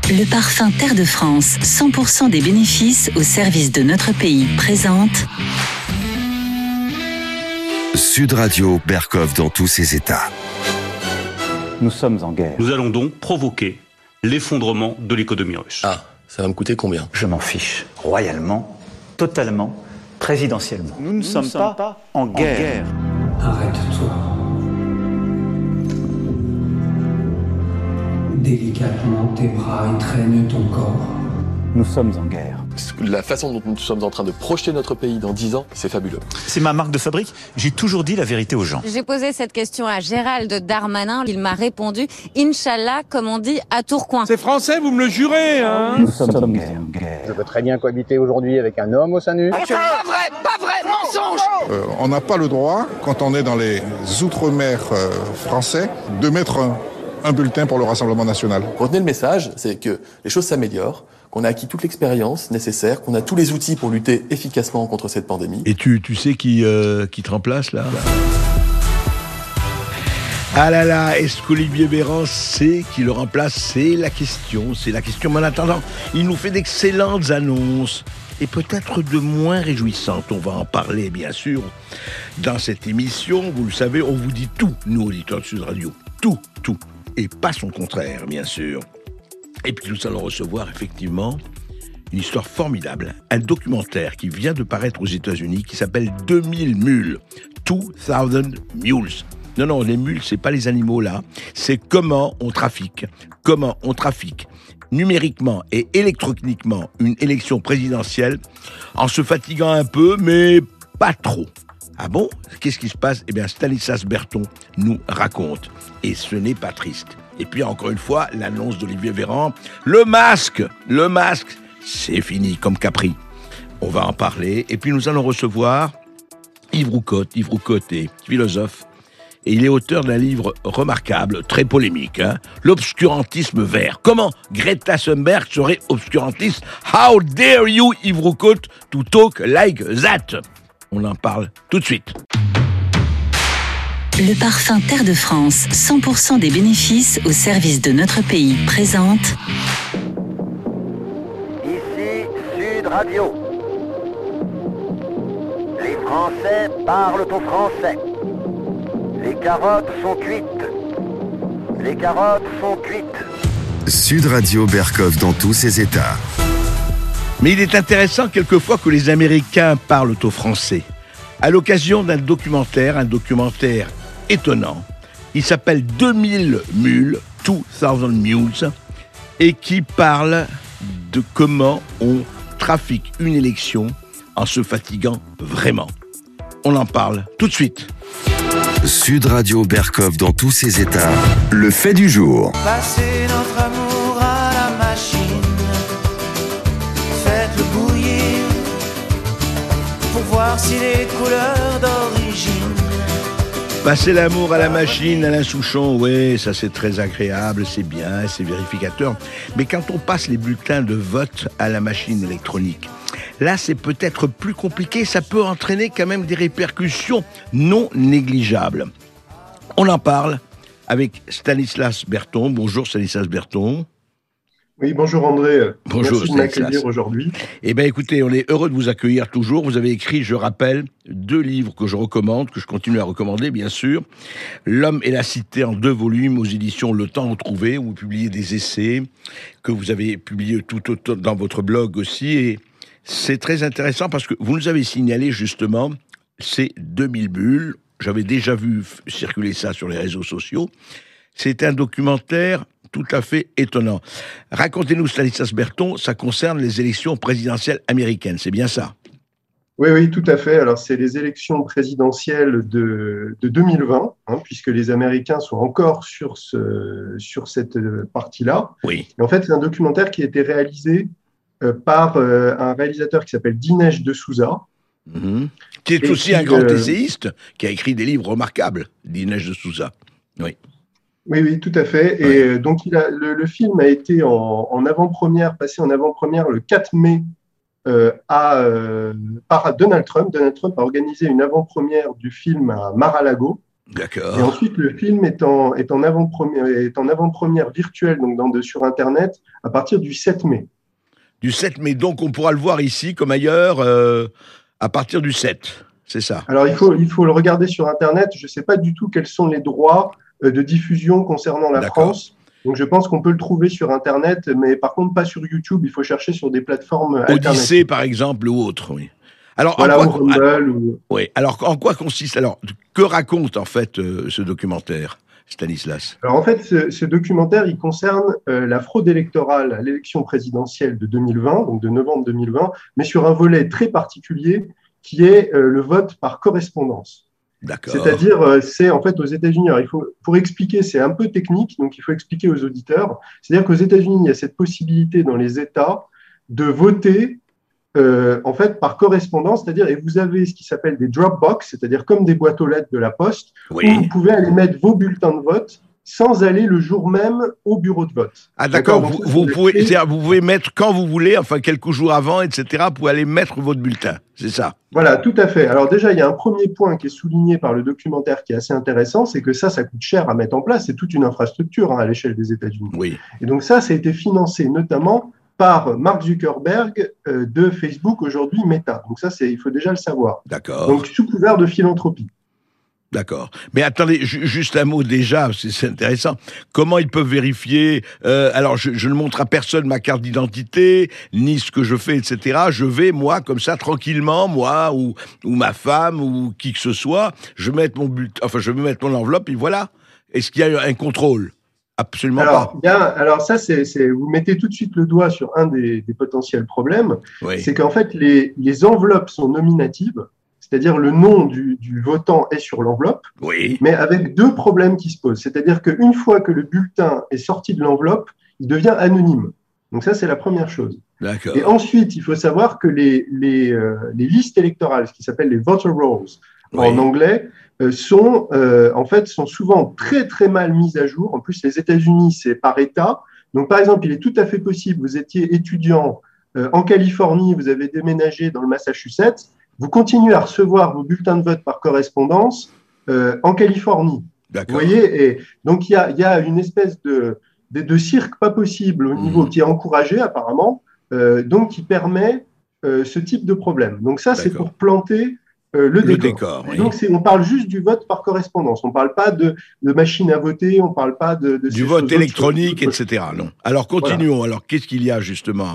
Le parfum Terre de France, 100% des bénéfices au service de notre pays, présente Sud Radio, Berkov dans tous ses états. Nous sommes en guerre. Nous allons donc provoquer l'effondrement de l'économie russe. Ah, ça va me coûter combien? Je m'en fiche. Royalement, totalement, présidentiellement. Nous ne sommes pas en guerre. Arrête-toi. Délicatement, tes bras étreignent ton corps. Nous sommes en guerre. La façon dont nous sommes en train de projeter notre pays dans 10 ans, c'est fabuleux. C'est ma marque de fabrique. J'ai toujours dit la vérité aux gens. J'ai posé cette question à Gérald Darmanin. Il m'a répondu « Inch'Allah », comme on dit à Tourcoing. C'est français, vous me le jurez, hein? Nous sommes en guerre. Je peux très bien cohabiter aujourd'hui avec un homme au sein nu. Pas vrai, mensonge! On n'a pas le droit, quand on est dans les outre-mer français, de mettre un bulletin pour le Rassemblement national. Retenez le message, c'est que les choses s'améliorent, qu'on a acquis toute l'expérience nécessaire, qu'on a tous les outils pour lutter efficacement contre cette pandémie. Et tu sais qui te remplace là? Ah là là, est-ce qu'Olivier Véran sait qui le remplace? C'est la question. Mais en attendant, il nous fait d'excellentes annonces et peut-être de moins réjouissantes. On va en parler bien sûr dans cette émission. Vous le savez, on vous dit tout, nous auditeurs de Sud Radio. Tout. Et pas son contraire, bien sûr. Et puis nous allons recevoir effectivement une histoire formidable, un documentaire qui vient de paraître aux États-Unis qui s'appelle 2000 mules, 2000 mules. Non, les mules, c'est pas les animaux là, c'est comment on trafique numériquement et électroniquement une élection présidentielle en se fatiguant un peu, mais pas trop. Ah bon? Qu'est-ce qui se passe? Eh bien, Stanislas Berton nous raconte. Et ce n'est pas triste. Et puis, encore une fois, l'annonce d'Olivier Véran. Le masque, c'est fini comme Capri. On va en parler. Et puis, nous allons recevoir Yves Roucotte. Yves Roucotte est philosophe. Et il est auteur d'un livre remarquable, très polémique. L'obscurantisme vert. Comment Greta Thunberg serait obscurantiste? How dare you, Yves Roucotte, to talk like that? On en parle tout de suite. Le parfum Terre de France, 100% des bénéfices au service de notre pays, présente Ici Sud Radio. Les Français parlent au français. Les carottes sont cuites. Sud Radio, Berkov dans tous ses états. Mais il est intéressant quelquefois que les Américains parlent aux Français. À l'occasion d'un documentaire étonnant, il s'appelle 2000 mules, 2000 mules, et qui parle de comment on trafique une élection en se fatiguant vraiment. On en parle tout de suite. Sud Radio, Berkov dans tous ses états. Le fait du jour. Passez notre amour à la machine. Faites-le bouillir pour voir si les couleurs d'origine. Passer l'amour à la machine, Alain Souchon, ouais, ça c'est très agréable, c'est bien, c'est vérificateur. Mais quand on passe les bulletins de vote à la machine électronique, là c'est peut-être plus compliqué, ça peut entraîner quand même des répercussions non négligeables. On en parle avec Stanislas Berton. Bonjour Stanislas Berton. Oui, bonjour André. Bonjour, merci de m'accueillir aujourd'hui. Eh bien écoutez, on est heureux de vous accueillir toujours. Vous avez écrit, je rappelle, 2 livres que je recommande, que je continue à recommander bien sûr. L'homme et la cité en 2 volumes aux éditions Le Temps Retrouvé, où vous publiez des essais que vous avez publiés tout dans votre blog aussi. Et c'est très intéressant parce que vous nous avez signalé justement ces 2000 bulles. J'avais déjà vu circuler ça sur les réseaux sociaux. C'est un documentaire tout à fait étonnant. Racontez-nous, Stanislas Berton, ça concerne les élections présidentielles américaines, c'est bien ça? Oui, tout à fait. Alors, c'est les élections présidentielles de 2020, puisque les Américains sont encore sur cette partie-là. Oui. Et en fait, c'est un documentaire qui a été réalisé par un réalisateur qui s'appelle Dinesh D'Souza. Qui est aussi un grand essayiste, qui a écrit des livres remarquables, Dinesh D'Souza. Oui. Oui, tout à fait. Et donc, le film a été en avant-première, passé en avant-première le 4 mai par Donald Trump. Donald Trump a organisé une avant-première du film à Mar-a-Lago. D'accord. Et ensuite, le film est en avant-première virtuelle donc sur Internet à partir du 7 mai. Du 7 mai, donc on pourra le voir ici comme ailleurs à partir du 7, c'est ça? Alors, il faut le regarder sur Internet. Je ne sais pas du tout quels sont les droits de diffusion concernant la France. Donc, je pense qu'on peut le trouver sur Internet, mais par contre, pas sur YouTube. Il faut chercher sur des plateformes alternatives. Odyssée, par exemple, ou autre, oui. Alors, voilà, oui. Alors, en quoi consiste, que raconte, en fait, ce documentaire, Stanislas? Alors, en fait, ce documentaire, il concerne la fraude électorale à l'élection présidentielle de 2020, donc de novembre 2020, mais sur un volet très particulier qui est le vote par correspondance. D'accord. C'est-à-dire, c'est en fait aux États-Unis. Alors, pour expliquer, c'est un peu technique, donc il faut expliquer aux auditeurs. C'est-à-dire qu'aux États-Unis, il y a cette possibilité dans les États de voter en fait par correspondance, c'est-à-dire, et vous avez ce qui s'appelle des drop box, c'est-à-dire comme des boîtes aux lettres de la Poste, où vous pouvez aller mettre vos bulletins de vote sans aller le jour même au bureau de vote. Ah d'accord, vous pouvez mettre quand vous voulez, enfin quelques jours avant, etc., pour aller mettre votre bulletin, c'est ça? Voilà, tout à fait. Alors déjà, il y a un premier point qui est souligné par le documentaire qui est assez intéressant, c'est que ça coûte cher à mettre en place, c'est toute une infrastructure à l'échelle des États-Unis. Oui. Et donc ça a été financé notamment par Mark Zuckerberg de Facebook, aujourd'hui Meta. Donc ça, il faut déjà le savoir. D'accord. Donc sous couvert de philanthropie. D'accord. Mais attendez, juste un mot déjà, c'est intéressant. Comment ils peuvent vérifier alors, je ne montre à personne ma carte d'identité, ni ce que je fais, etc. Je vais, moi, comme ça, tranquillement, moi, ou ma femme, ou qui que ce soit, je vais mettre mon enveloppe, et voilà. Est-ce qu'il y a un contrôle? Absolument pas. Alors ça, vous mettez tout de suite le doigt sur un des potentiels problèmes. Oui. C'est qu'en fait, les enveloppes sont nominatives, c'est-à-dire le nom du votant est sur l'enveloppe, oui. Mais avec deux problèmes qui se posent. C'est-à-dire qu'une fois que le bulletin est sorti de l'enveloppe, il devient anonyme. Donc ça, c'est la première chose. D'accord. Et ensuite, il faut savoir que les listes électorales, ce qui s'appelle les voter rolls en anglais, sont souvent très très mal mises à jour. En plus, les États-Unis, c'est par État. Donc, par exemple, il est tout à fait possible, vous étiez étudiant en Californie, vous avez déménagé dans le Massachusetts, vous continuez à recevoir vos bulletins de vote par correspondance en Californie. D'accord. Vous voyez, et donc il y a une espèce de cirque pas possible au niveau qui est encouragé apparemment, donc qui permet ce type de problème. Donc ça, c'est pour planter le décor. Oui. Donc on parle juste du vote par correspondance. On ne parle pas de machine à voter, on ne parle pas du vote électronique, etc. Non. Alors continuons. Voilà. Alors qu'est-ce qu'il y a justement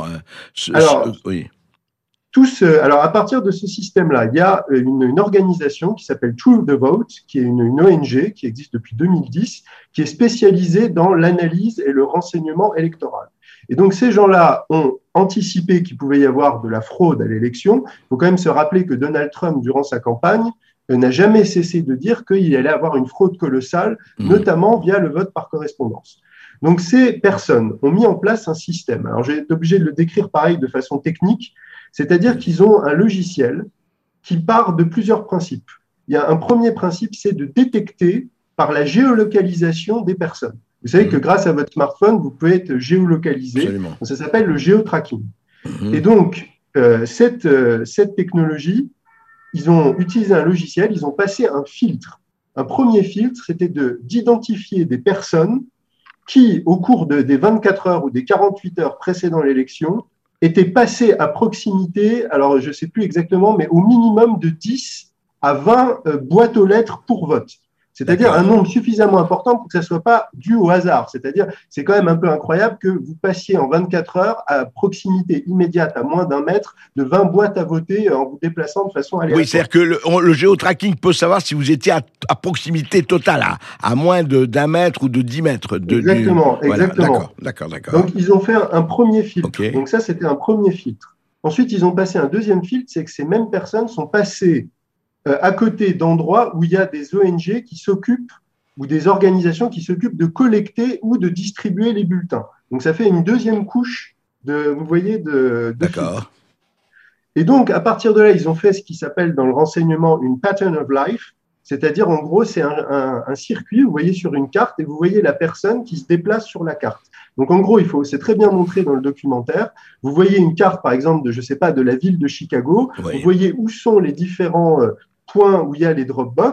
oui. Alors, à partir de ce système-là, il y a une organisation qui s'appelle Truth the Vote, qui est une ONG qui existe depuis 2010, qui est spécialisée dans l'analyse et le renseignement électoral. Et donc, ces gens-là ont anticipé qu'il pouvait y avoir de la fraude à l'élection. Il faut quand même se rappeler que Donald Trump, durant sa campagne, n'a jamais cessé de dire qu'il allait avoir une fraude colossale, notamment via le vote par correspondance. Donc, ces personnes ont mis en place un système. Alors, j'ai été obligé de le décrire pareil de façon technique. C'est-à-dire qu'ils ont un logiciel qui part de plusieurs principes. Il y a un premier principe, c'est de détecter par la géolocalisation des personnes. Vous savez que grâce à votre smartphone, vous pouvez être géolocalisé. Absolument. Ça s'appelle le géotracking. Et donc, cette technologie, ils ont utilisé un logiciel, ils ont passé un filtre. Un premier filtre, c'était d'identifier des personnes qui, au cours des 24 heures ou des 48 heures précédant l'élection, étaient passés à proximité, alors je ne sais plus exactement, mais au minimum de 10 à 20 boîtes aux lettres pour vote. C'est-à-dire un nombre suffisamment important pour que ça ne soit pas dû au hasard. C'est-à-dire, c'est quand même un peu incroyable que vous passiez en 24 heures à proximité immédiate, à moins d'1 mètre, de 20 boîtes à voter en vous déplaçant de façon aléatoire. Oui, c'est-à-dire que le géotracking peut savoir si vous étiez à proximité totale, à moins d'1 mètre ou de 10 mètres. Exactement. Voilà, d'accord. Donc, ils ont fait un premier filtre. Okay. Donc ça, c'était un premier filtre. Ensuite, ils ont passé un deuxième filtre, c'est que ces mêmes personnes sont passées à côté d'endroits où il y a des ONG qui s'occupent ou des organisations qui s'occupent de collecter ou de distribuer les bulletins. Donc, ça fait une deuxième couche de D'accord. filtres. Et donc, à partir de là, ils ont fait ce qui s'appelle dans le renseignement une pattern of life, c'est-à-dire, en gros, c'est un circuit, vous voyez sur une carte, et vous voyez la personne qui se déplace sur la carte. Donc, en gros, c'est très bien montré dans le documentaire. Vous voyez une carte, par exemple, de la ville de Chicago. Oui. Vous voyez où sont les différents points où il y a les Dropbox.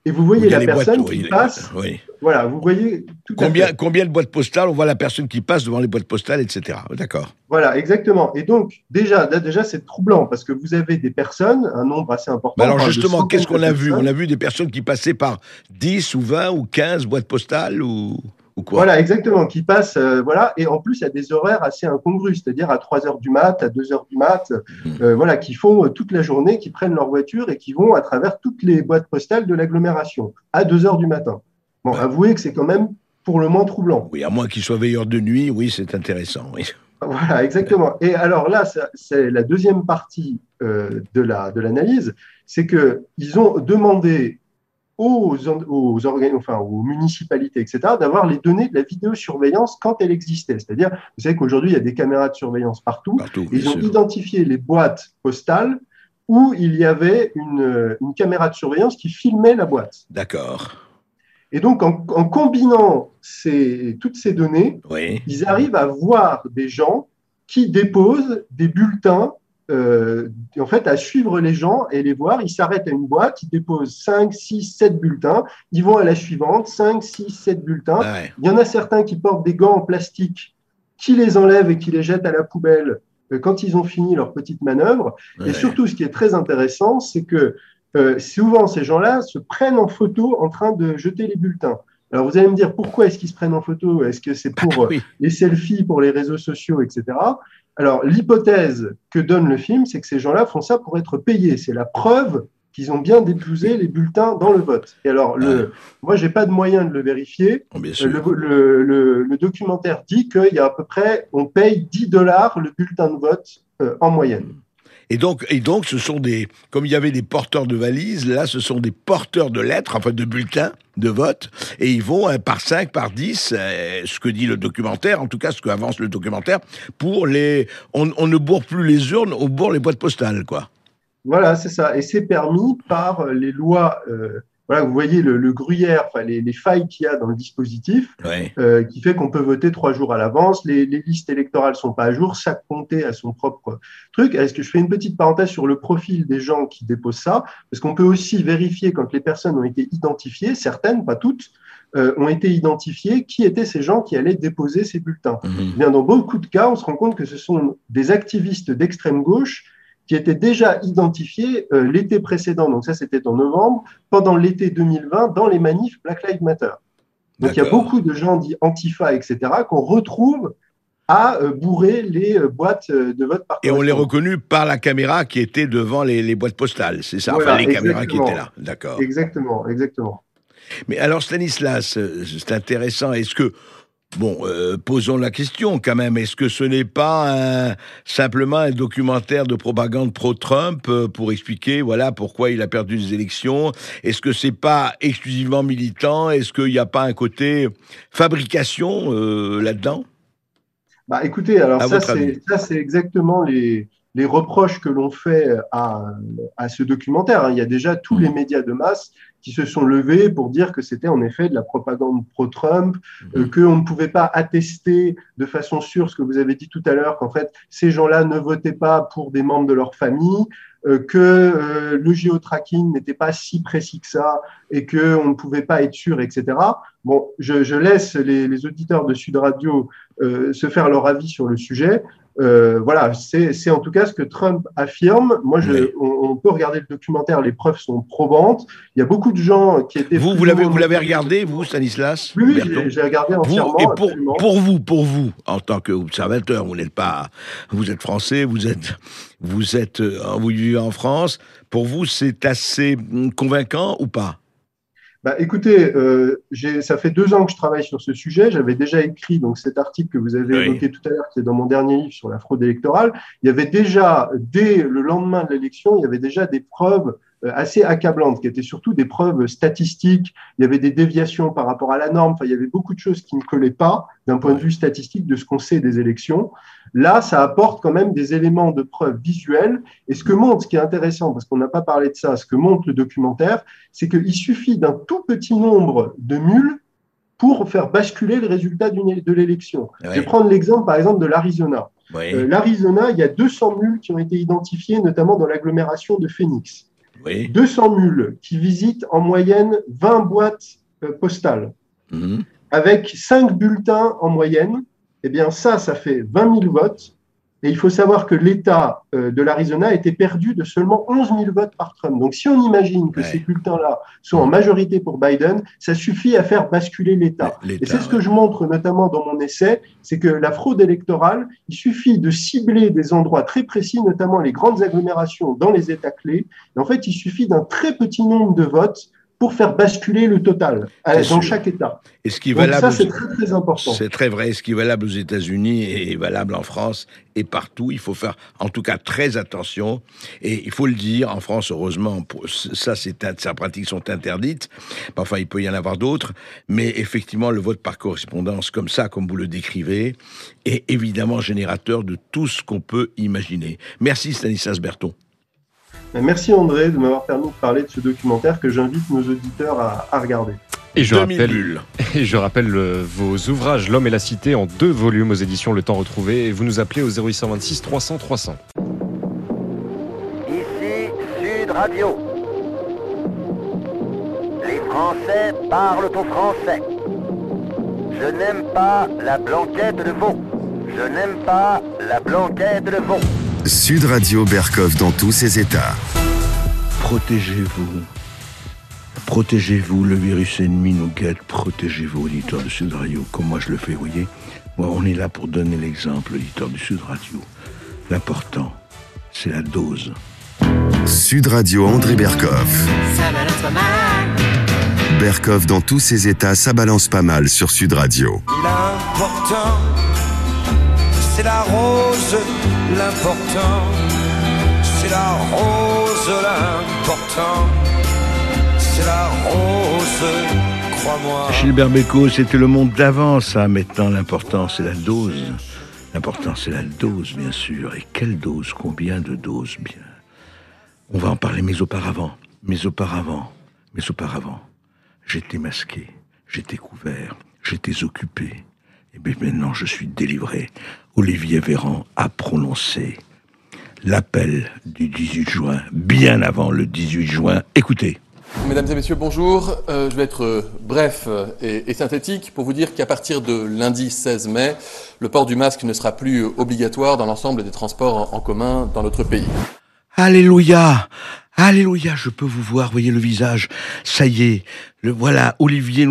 Et vous voyez la personne qui passe. Oui. Voilà, vous voyez tout à fait. Combien de boîtes postales, on voit la personne qui passe devant les boîtes postales, etc. D'accord. Voilà, exactement. Et donc, déjà c'est troublant parce que vous avez des personnes, un nombre assez important. Alors justement, qu'est-ce qu'on a vu? On a vu des personnes qui passaient par 10 ou 20 ou 15 boîtes postales ou quoi? Voilà, exactement, qui passent, voilà. Et en plus, il y a des horaires assez incongrus, c'est-à-dire à 3h du mat, à 2h du mat, voilà, qui font toute la journée, qui prennent leur voiture et qui vont à travers toutes les boîtes postales de l'agglomération à 2h du matin. Bon, avouez que c'est quand même pour le moins troublant. Oui, à moins qu'ils soient veilleurs de nuit, oui, c'est intéressant, oui. Voilà, exactement. Et alors là, c'est la deuxième partie de l'analyse, c'est qu'ils ont demandé aux municipalités, etc., d'avoir les données de la vidéosurveillance quand elle existait. C'est-à-dire, vous savez qu'aujourd'hui, il y a des caméras de surveillance partout. Ils ont identifié les boîtes postales où il y avait une caméra de surveillance qui filmait la boîte. D'accord. Et donc, en combinant toutes ces données, ils arrivent à voir des gens qui déposent des bulletins, en fait, à suivre les gens et les voir. Ils s'arrêtent à une boîte, ils déposent 5, 6, 7 bulletins, ils vont à la suivante, 5, 6, 7 bulletins. Il y en a certains qui portent des gants en plastique, qui les enlèvent et qui les jettent à la poubelle quand ils ont fini leur petite manœuvre. Et surtout, ce qui est très intéressant, c'est que souvent, ces gens-là se prennent en photo en train de jeter les bulletins. Alors, vous allez me dire, pourquoi est-ce qu'ils se prennent en photo? Est-ce que c'est pour les selfies, pour les réseaux sociaux, etc. Alors, l'hypothèse que donne le film, c'est que ces gens-là font ça pour être payés. C'est la preuve qu'ils ont bien déposé les bulletins dans le vote. Et alors, moi, j'ai pas de moyen de le vérifier. Le documentaire dit qu'il y a à peu près, on paye $10 le bulletin de vote en moyenne. Et donc, ce sont comme il y avait des porteurs de valises, là, ce sont des porteurs de lettres, enfin de bulletins de vote, et ils vont par 5, par 10, ce que dit le documentaire, en tout cas ce qu'avance le documentaire, on ne bourre plus les urnes, on bourre les boîtes postales, quoi. Voilà, c'est ça. Et c'est permis par les lois. Voilà, vous voyez le gruyère, enfin les failles qu'il y a dans le dispositif, qui fait qu'on peut voter 3 jours à l'avance. Les listes électorales sont pas à jour. Chaque comté a son propre truc. Est-ce que je fais une petite parenthèse sur le profil des gens qui déposent ça? Parce qu'on peut aussi vérifier quand les personnes ont été identifiées, certaines, pas toutes, ont été identifiées, qui étaient ces gens qui allaient déposer ces bulletins. Eh bien, dans beaucoup de cas, on se rend compte que ce sont des activistes d'extrême gauche qui étaient déjà identifiés l'été précédent, donc ça c'était en novembre, pendant l'été 2020, dans les manifs Black Lives Matter. Donc il y a beaucoup de gens dits Antifa, etc., qu'on retrouve à bourrer les boîtes de vote par correspondance. Et on les reconnut par la caméra qui était devant les boîtes postales, c'est ça? Voilà, enfin, les caméras qui étaient là, d'accord. Exactement, exactement. Mais alors Stanislas, c'est intéressant, est-ce que posons la question quand même. Est-ce que ce n'est pas simplement un documentaire de propagande pro-Trump pour expliquer pourquoi il a perdu les élections? Est-ce que c'est pas exclusivement militant? Est-ce qu'il n'y a pas un côté fabrication là-dedans? Écoutez, alors ça c'est exactement les reproches que l'on fait à ce documentaire. Il y a déjà tous les médias de masse qui se sont levés pour dire que c'était en effet de la propagande pro-Trump, qu'on ne pouvait pas attester de façon sûre ce que vous avez dit tout à l'heure, qu'en fait, ces gens-là ne votaient pas pour des membres de leur famille, que le géotracking n'était pas si précis que ça et qu'on ne pouvait pas être sûr, etc. Bon, je laisse les auditeurs de Sud Radio se faire leur avis sur le sujet. Voilà, c'est en tout cas ce que Trump affirme. Moi, on peut regarder le documentaire, les preuves sont probantes. Il y a beaucoup de gens qui étaient... Vous l'avez regardé, vous, Stanislas? Oui, j'ai regardé entièrement. Pour vous, en tant qu'observateur, vous êtes français, vous vivez en France. Pour vous, c'est assez convaincant ou pas? Écoutez, ça fait 2 ans que je travaille sur ce sujet. J'avais déjà écrit donc cet article que vous avez évoqué tout à l'heure, qui est dans mon dernier livre sur la fraude électorale. Il y avait déjà, dès le lendemain de l'élection, il y avait déjà des preuves assez accablantes, qui étaient surtout des preuves statistiques. Il y avait des déviations par rapport à la norme. Enfin, il y avait beaucoup de choses qui ne collaient pas d'un point de vue statistique de ce qu'on sait des élections. Là, ça apporte quand même des éléments de preuve visuels. Et ce qui est intéressant, parce qu'on n'a pas parlé de ça, ce que montre le documentaire, c'est qu'il suffit d'un tout petit nombre de mules pour faire basculer le résultat de l'élection. Je vais prendre l'exemple, par exemple, de l'Arizona. L'Arizona, il y a 200 mules qui ont été identifiées, notamment dans l'agglomération de Phoenix. 200 mules qui visitent en moyenne 20 boîtes postales, avec 5 bulletins en moyenne, eh bien ça fait 20 000 votes. Et il faut savoir que l'État de l'Arizona a été perdu de seulement 11 000 votes par Trump. Donc, si on imagine que ces bulletins-là sont en majorité pour Biden, ça suffit à faire basculer l'État. Et c'est ce que je montre notamment dans mon essai, c'est que la fraude électorale, il suffit de cibler des endroits très précis, notamment les grandes agglomérations dans les États clés. Et en fait, il suffit d'un très petit nombre de votes pour faire basculer le total dans chaque État. Et ce qui est valable, donc ça, c'est très, très important. C'est très vrai. Ce qui est valable aux États-Unis est valable en France et partout. Il faut faire, en tout cas, très attention. Et il faut le dire, en France, heureusement, ces pratiques sont interdites. Enfin, il peut y en avoir d'autres. Mais effectivement, le vote par correspondance, comme ça, comme vous le décrivez, est évidemment générateur de tout ce qu'on peut imaginer. Merci Stanislas Berthon. Merci André de m'avoir permis de parler de ce documentaire que j'invite nos auditeurs à regarder. Et je rappelle vos ouvrages L'Homme et la Cité en 2 volumes aux éditions Le Temps Retrouvé. Et vous nous appelez au 0826 300 300. Ici Sud Radio. Les Français parlent au français. Je n'aime pas la blanquette de veau. Je n'aime pas la blanquette de veau. Sud Radio Berkov dans tous ses états. Protégez-vous. Protégez-vous, le virus ennemi nous guette. Protégez-vous, auditeurs de Sud Radio, comme moi je le fais, vous voyez. Moi, on est là pour donner l'exemple, auditeurs de Sud Radio. L'important, c'est la dose. Sud Radio André Berkov. Ça balance pas mal. Berkov dans tous ses états, ça balance pas mal sur Sud Radio. L'important, c'est la rose. L'important, c'est la rose. L'important, c'est la rose. Crois-moi. Gilbert Bécaud, c'était le monde d'avant, ça. Maintenant, l'important, c'est la dose. L'important, c'est la dose, bien sûr. Et quelle dose? Combien de doses? Bien. On va en parler, mais auparavant, j'étais masqué, j'étais couvert, j'étais occupé. Et bien maintenant, je suis délivré. Olivier Véran a prononcé l'appel du 18 juin, bien avant le 18 juin. Écoutez. Mesdames et messieurs, bonjour. Je vais être bref et synthétique pour vous dire qu'à partir de lundi 16 mai, le port du masque ne sera plus obligatoire dans l'ensemble des transports en commun dans notre pays. Alléluia! Alléluia, je peux vous voir, voyez le visage. Ça y est, voilà, Olivier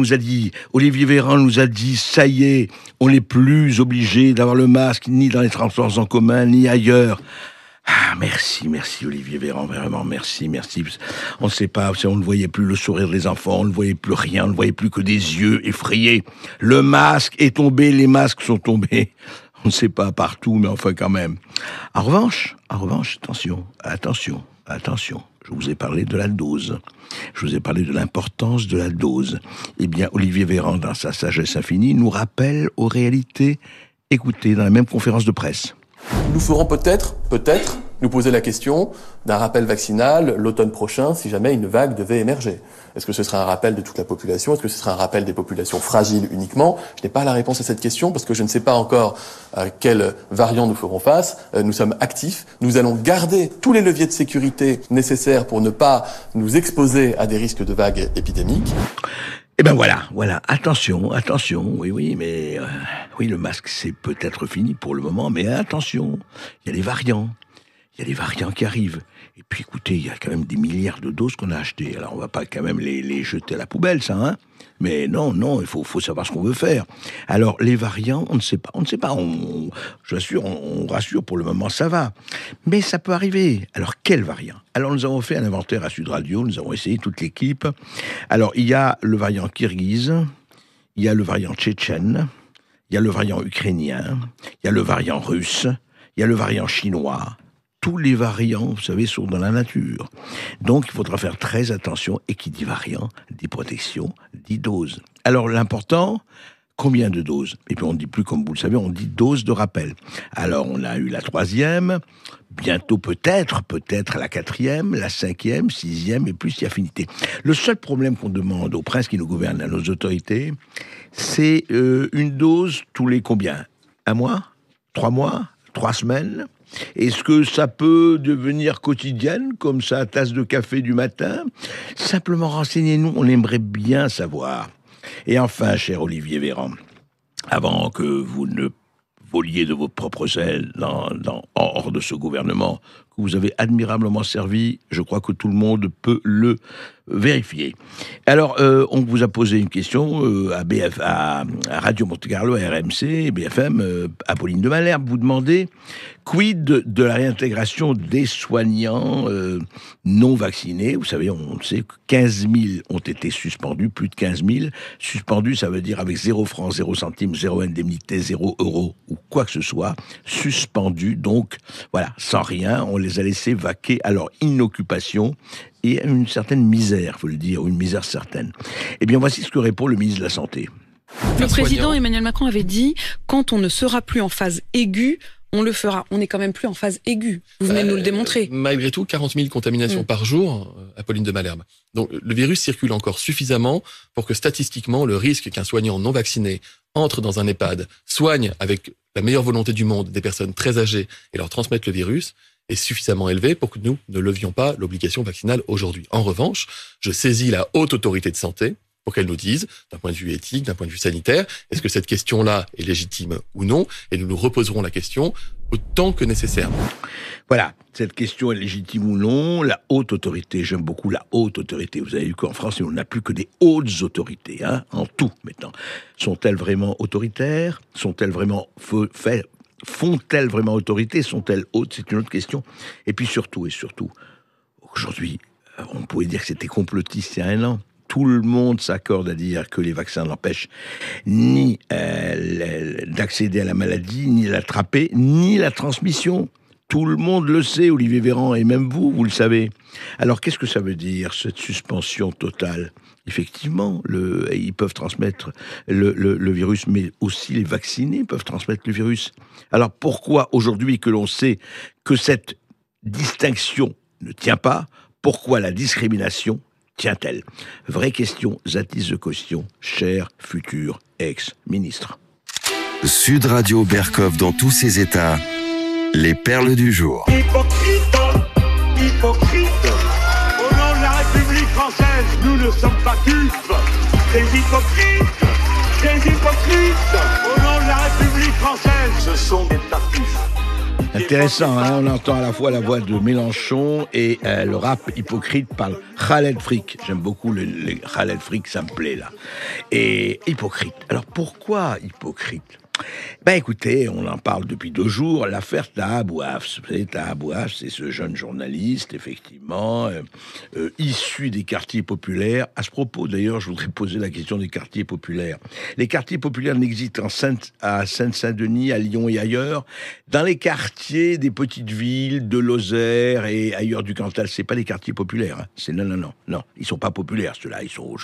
Véran nous a dit, ça y est, on n'est plus obligé d'avoir le masque, ni dans les transports en commun, ni ailleurs. Ah, merci Olivier Véran, vraiment, merci. On ne sait pas, on ne voyait plus le sourire des enfants, on ne voyait plus rien, on ne voyait plus que des yeux effrayés. Le masque est tombé, les masques sont tombés. On ne sait pas partout, mais enfin quand même. En revanche, attention. Je vous ai parlé de la dose. Je vous ai parlé de l'importance de la dose. Eh bien, Olivier Véran, dans sa sagesse infinie, nous rappelle aux réalités, écoutez, dans la même conférence de presse. Nous ferons peut-être nous poser la question d'un rappel vaccinal l'automne prochain si jamais une vague devait émerger. Est-ce que ce sera un rappel de toute la population? Est-ce que ce sera un rappel des populations fragiles uniquement? Je n'ai pas la réponse à cette question parce que je ne sais pas encore à quel variant nous ferons face. Nous sommes actifs. Nous allons garder tous les leviers de sécurité nécessaires pour ne pas nous exposer à des risques de vagues épidémiques. Eh ben voilà, attention, oui, mais oui, le masque c'est peut-être fini pour le moment, mais attention, il y a des variants qui arrivent. Et puis écoutez, il y a quand même des milliards de doses qu'on a achetées. Alors on va pas quand même les jeter à la poubelle, ça, hein. Mais non, il faut savoir ce qu'on veut faire. Alors les variants, on ne sait pas. J'assure, on rassure pour le moment, ça va. Mais ça peut arriver. Alors quel variant? Alors nous avons fait un inventaire à Sud Radio, nous avons essayé toute l'équipe. Alors il y a le variant kirghize, il y a le variant tchétchène, il y a le variant ukrainien, il y a le variant russe, il y a le variant chinois. Tous les variants, vous savez, sont dans la nature. Donc, il faudra faire très attention. Et qui dit variant, dit protection, dit dose. Alors, l'important, combien de doses? Et puis, on ne dit plus, comme vous le savez, on dit dose de rappel. Alors, on a eu la 3e, bientôt peut-être la 4e, la 5e, 6e, et plus si affinité. Le seul problème qu'on demande aux princes qui nous gouvernent, à nos autorités, c'est une dose tous les combien? 1 mois? 3 mois? 3 semaines? Est-ce que ça peut devenir quotidienne, comme sa tasse de café du matin? Simplement renseignez-nous, on aimerait bien savoir. Et enfin, cher Olivier Véran, avant que vous ne voliez de vos propres ailes hors de ce gouvernement que vous avez admirablement servi, je crois que tout le monde peut le vérifier. Alors, on vous a posé une question à Radio Monte-Carlo, à RMC, BFM, Apolline de Malherbe, vous demandez quid de la réintégration des soignants non vaccinés. Vous savez, on sait que 15 000 ont été suspendus, plus de 15 000. Suspendus, ça veut dire avec 0 francs, 0 centimes, 0 indemnité, 0 euros ou quoi que ce soit. Suspendus, donc voilà, sans rien, on les a laissés vaquer à leur inoccupation et à une certaine misère, faut le dire, ou une misère certaine. Eh bien, voici ce que répond le ministre de la Santé. Le président Emmanuel Macron avait dit « Quand on ne sera plus en phase aiguë, on le fera ». On n'est quand même plus en phase aiguë. Vous venez de nous le démontrer. Malgré tout, 40 000 contaminations par jour, Apolline de Malherbe. Donc, le virus circule encore suffisamment pour que statistiquement, le risque qu'un soignant non vacciné entre dans un EHPAD, soigne avec la meilleure volonté du monde des personnes très âgées et leur transmette le virus, est suffisamment élevé pour que nous ne levions pas l'obligation vaccinale aujourd'hui. En revanche, je saisis la haute autorité de santé pour qu'elle nous dise, d'un point de vue éthique, d'un point de vue sanitaire, est-ce que cette question-là est légitime ou non, et nous nous reposerons la question autant que nécessaire. Voilà, cette question est légitime ou non, la haute autorité, j'aime beaucoup la haute autorité. Vous avez vu qu'en France, on n'a plus que des hautes autorités, en tout maintenant. Sont-elles vraiment autoritaires? Sont-elles vraiment font-elles vraiment autorité? Sont-elles hautes? C'est une autre question. Et puis surtout, aujourd'hui, on pouvait dire que c'était complotiste il y a 1 an. Tout le monde s'accorde à dire que les vaccins n'empêchent ni d'accéder à la maladie, ni l'attraper, ni la transmission. Tout le monde le sait, Olivier Véran, et même vous le savez. Alors, qu'est-ce que ça veut dire, cette suspension totale? Effectivement, ils peuvent transmettre le virus, mais aussi les vaccinés peuvent transmettre le virus. Alors, pourquoi, aujourd'hui, que l'on sait que cette distinction ne tient pas, pourquoi la discrimination tient-elle? Vraie question, Zatis de Caution, cher futur ex-ministre. Sud Radio Berkov dans tous ses états, les perles du jour. Hypocrite, hypocrite. Au nom de la République française, nous ne sommes pas dupes. Des hypocrites, des hypocrites. Au nom de la République française, ce sont des tartuffes. Intéressant, on entend à la fois la voix de Mélenchon et le rap hypocrite par Khaled Frick. J'aime beaucoup le Khaled Frick, ça me plaît là. Et hypocrite. Alors pourquoi hypocrite? Écoutez, on en parle depuis 2 jours, l'affaire Taha Bouafs. Vous savez, Taha Bouafs, c'est ce jeune journaliste, effectivement, issu des quartiers populaires. À ce propos, d'ailleurs, je voudrais poser la question des quartiers populaires. Les quartiers populaires n'existent à Seine-Saint-Denis, à Lyon et ailleurs. Dans les quartiers des petites villes, de Lozère et ailleurs du Cantal, c'est pas des quartiers populaires. Hein. C'est non, ils sont pas populaires, ceux-là. Ils sont,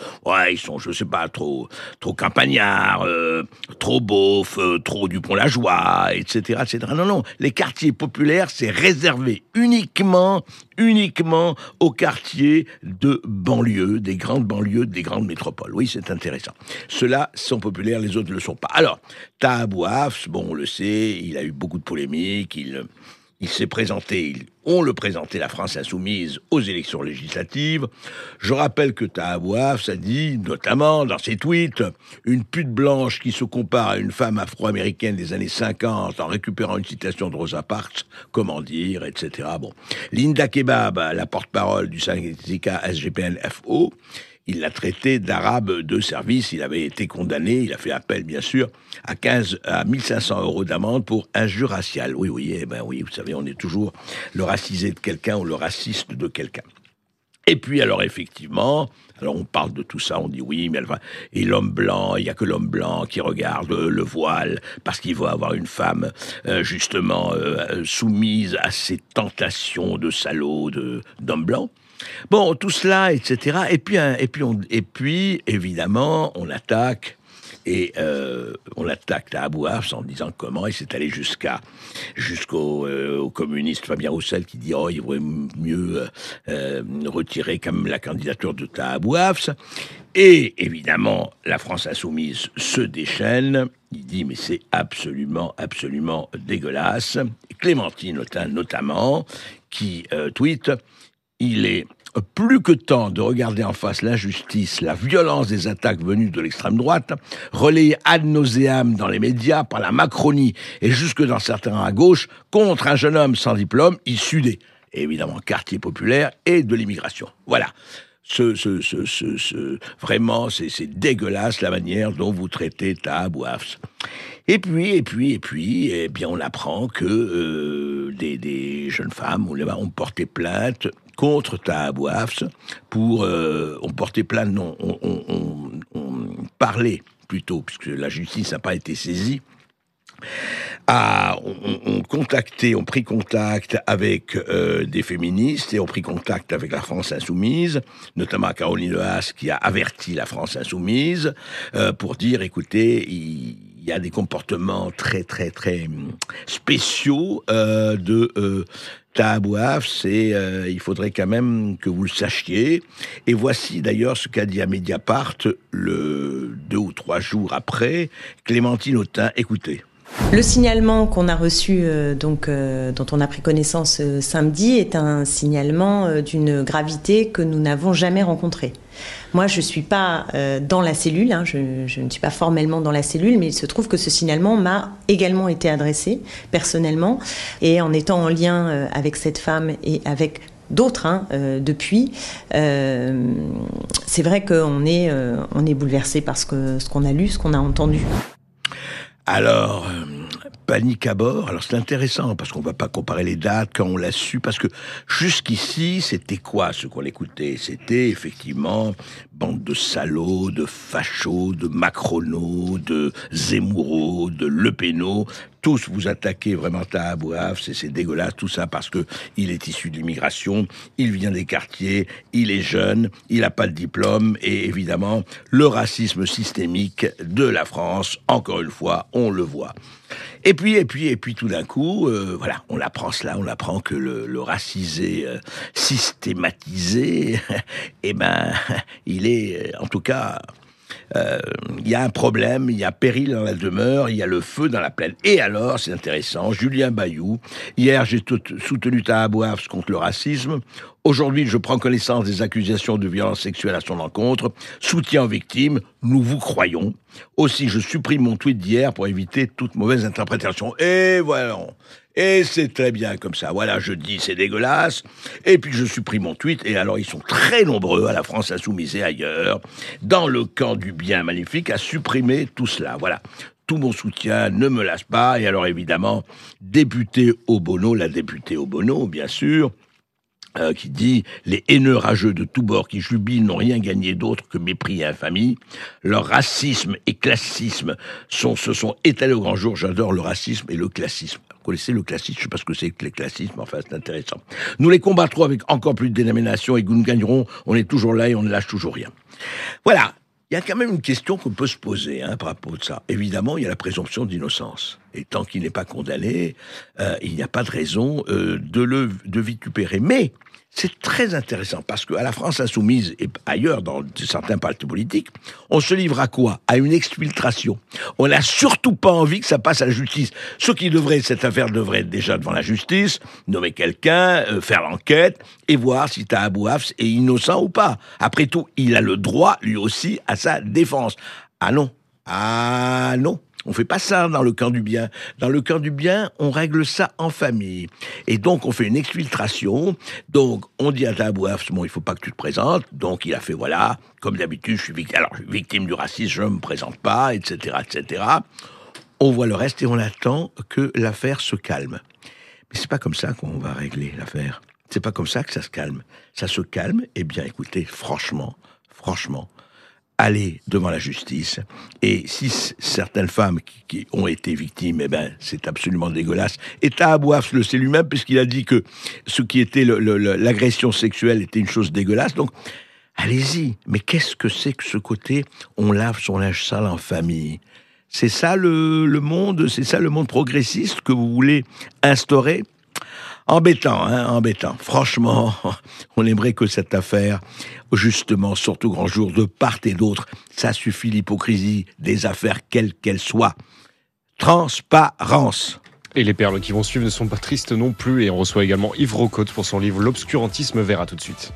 je sais pas, trop campagnards, trop beaufs, trop Dupont-la-Joie, etc. Non, les quartiers populaires, c'est réservé uniquement aux quartiers de banlieue, des grandes banlieues, des grandes métropoles. Oui, c'est intéressant. Ceux-là sont populaires, les autres ne le sont pas. Alors, Taha Bouafs, on le sait, il a eu beaucoup de polémiques, il s'est présenté, on le présentait, la France Insoumise, aux élections législatives. Je rappelle que Taha Bouafs a dit, notamment dans ses tweets, une pute blanche qui se compare à une femme afro-américaine des années 50 en récupérant une citation de Rosa Parks, comment dire, etc. Linda Kebab, la porte-parole du syndicat SGPN-FO, il l'a traité d'arabe de service, il avait été condamné, il a fait appel bien sûr, à 1 500 € d'amende pour injure raciale. Oui, vous savez, on est toujours le racisé de quelqu'un ou le raciste de quelqu'un. Et puis alors effectivement, on parle de tout ça, on dit oui, mais et l'homme blanc, il n'y a que l'homme blanc qui regarde le voile, parce qu'il veut avoir une femme justement soumise à ces tentations de salaud d'homme blanc. Tout cela, etc. Et puis, évidemment, on attaque Et on attaque Taha Bouafs en disant comment, et c'est allé jusqu'au communiste Fabien Roussel qui dit il vaudrait mieux retirer quand même la candidature de Taha Bouafs. Et évidemment, la France insoumise se déchaîne. Il dit mais c'est absolument dégueulasse. Clémentine Autain notamment, qui tweet « Il est plus que temps de regarder en face l'injustice, la violence des attaques venues de l'extrême droite, relayées ad nauseam dans les médias par la Macronie et jusque dans certains à gauche, contre un jeune homme sans diplôme issu des, évidemment, quartiers populaires et de l'immigration. » Voilà. Vraiment, c'est dégueulasse la manière dont vous traitez Taha Bouafs. Et puis, eh bien, on apprend que des jeunes femmes ont porté plainte contre Taha Bouafs on parlait plutôt, puisque la justice n'a pas été saisie, ont pris contact avec des féministes et ont pris contact avec la France Insoumise, notamment Caroline Leas qui a averti la France Insoumise pour dire, écoutez, il y a des comportements très spéciaux de Taha Bouafs et il faudrait quand même que vous le sachiez. Et voici d'ailleurs ce qu'a dit à Mediapart 2 ou 3 jours après Clémentine Autain. Écoutez. Le signalement qu'on a reçu, dont on a pris connaissance samedi, est un signalement d'une gravité que nous n'avons jamais rencontrée. Moi, je ne suis pas dans la cellule, je ne suis pas formellement dans la cellule, mais il se trouve que ce signalement m'a également été adressé personnellement, et en étant en lien avec cette femme et avec d'autres depuis, c'est vrai qu'on est bouleversé par ce qu'on a lu, ce qu'on a entendu. Alors, panique à bord. Alors c'est intéressant parce qu'on ne va pas comparer les dates quand on l'a su, parce que jusqu'ici, c'était quoi ce qu'on écoutait? C'était effectivement bande de salauds, de fachos, de macronos, de zemmouro, de lepénos. Tous vous attaquez vraiment Taha Bouafs, c'est dégueulasse, tout ça parce que il est issu de l'immigration, il vient des quartiers, il est jeune, il n'a pas de diplôme, et évidemment, le racisme systémique de la France, encore une fois, on le voit. Et puis, tout d'un coup, voilà, on apprend cela, on apprend que le racisé systématisé, il est, en tout cas... il y a un problème, il y a péril dans la demeure, il y a le feu dans la plaine. Et alors, c'est intéressant, Julien Bayou, hier j'ai soutenu Taha Bouafs contre le racisme, aujourd'hui je prends connaissance des accusations de violence sexuelle à son encontre, soutien aux victimes, nous vous croyons. Aussi, je supprime mon tweet d'hier pour éviter toute mauvaise interprétation. Et voilà. Et c'est très bien comme ça. Voilà, je dis c'est dégueulasse. Et puis je supprime mon tweet. Et alors ils sont très nombreux à la France Insoumise et ailleurs, dans le camp du bien magnifique, à supprimer tout cela. Voilà. Tout mon soutien ne me lasse pas. Et alors évidemment, députée Obono, la députée Obono, bien sûr, qui dit « Les haineux rageux de tous bords qui jubilent n'ont rien gagné d'autre que mépris et infamie. Leur racisme et classisme se sont étalés au grand jour. J'adore le racisme et le classisme. » Vous connaissez le classisme, je ne sais pas ce que c'est que les classismes, enfin c'est intéressant. Nous les combattrons avec encore plus de détermination et nous gagnerons, on est toujours là et on ne lâche toujours rien. Voilà. Il y a quand même une question qu'on peut se poser par rapport à ça. Évidemment, il y a la présomption d'innocence. Et tant qu'il n'est pas condamné, il n'y a pas de raison de vitupérer. Mais c'est très intéressant parce qu'à la France Insoumise et ailleurs, dans certains partis politiques, on se livre à quoi? À une exfiltration. On n'a surtout pas envie que ça passe à la justice. Cette affaire devrait être déjà devant la justice, nommer quelqu'un, faire l'enquête et voir si Taha Bouafs est innocent ou pas. Après tout, il a le droit, lui aussi, à sa défense. Ah non. On fait pas ça dans le camp du bien. Dans le camp du bien, on règle ça en famille. Et donc, on fait une exfiltration. Donc, on dit à Taha Bouafs, il faut pas que tu te présentes. Donc, il a fait, voilà, comme d'habitude, je suis victime du racisme, je me présente pas, etc., etc. On voit le reste et on attend que l'affaire se calme. Mais c'est pas comme ça qu'on va régler l'affaire. C'est pas comme ça que ça se calme. Ça se calme, eh bien, écoutez, franchement, aller devant la justice. Et si certaines femmes qui ont été victimes, c'est absolument dégueulasse. Et Taha Bouafs le sait lui-même, puisqu'il a dit que ce qui était l'agression sexuelle était une chose dégueulasse. Donc, allez-y. Mais qu'est-ce que c'est que ce côté « on lave son linge sale en famille » ? C'est ça le monde, c'est ça le monde progressiste que vous voulez instaurer ? Embêtant, embêtant. Franchement, on aimerait que cette affaire, justement, sorte au grand jour de part et d'autre. Ça suffit l'hypocrisie des affaires, quelles qu'elles soient. Transparence. Et les perles qui vont suivre ne sont pas tristes non plus. Et on reçoit également Yves Rocotte pour son livre « L'obscurantisme vert ». À tout de suite.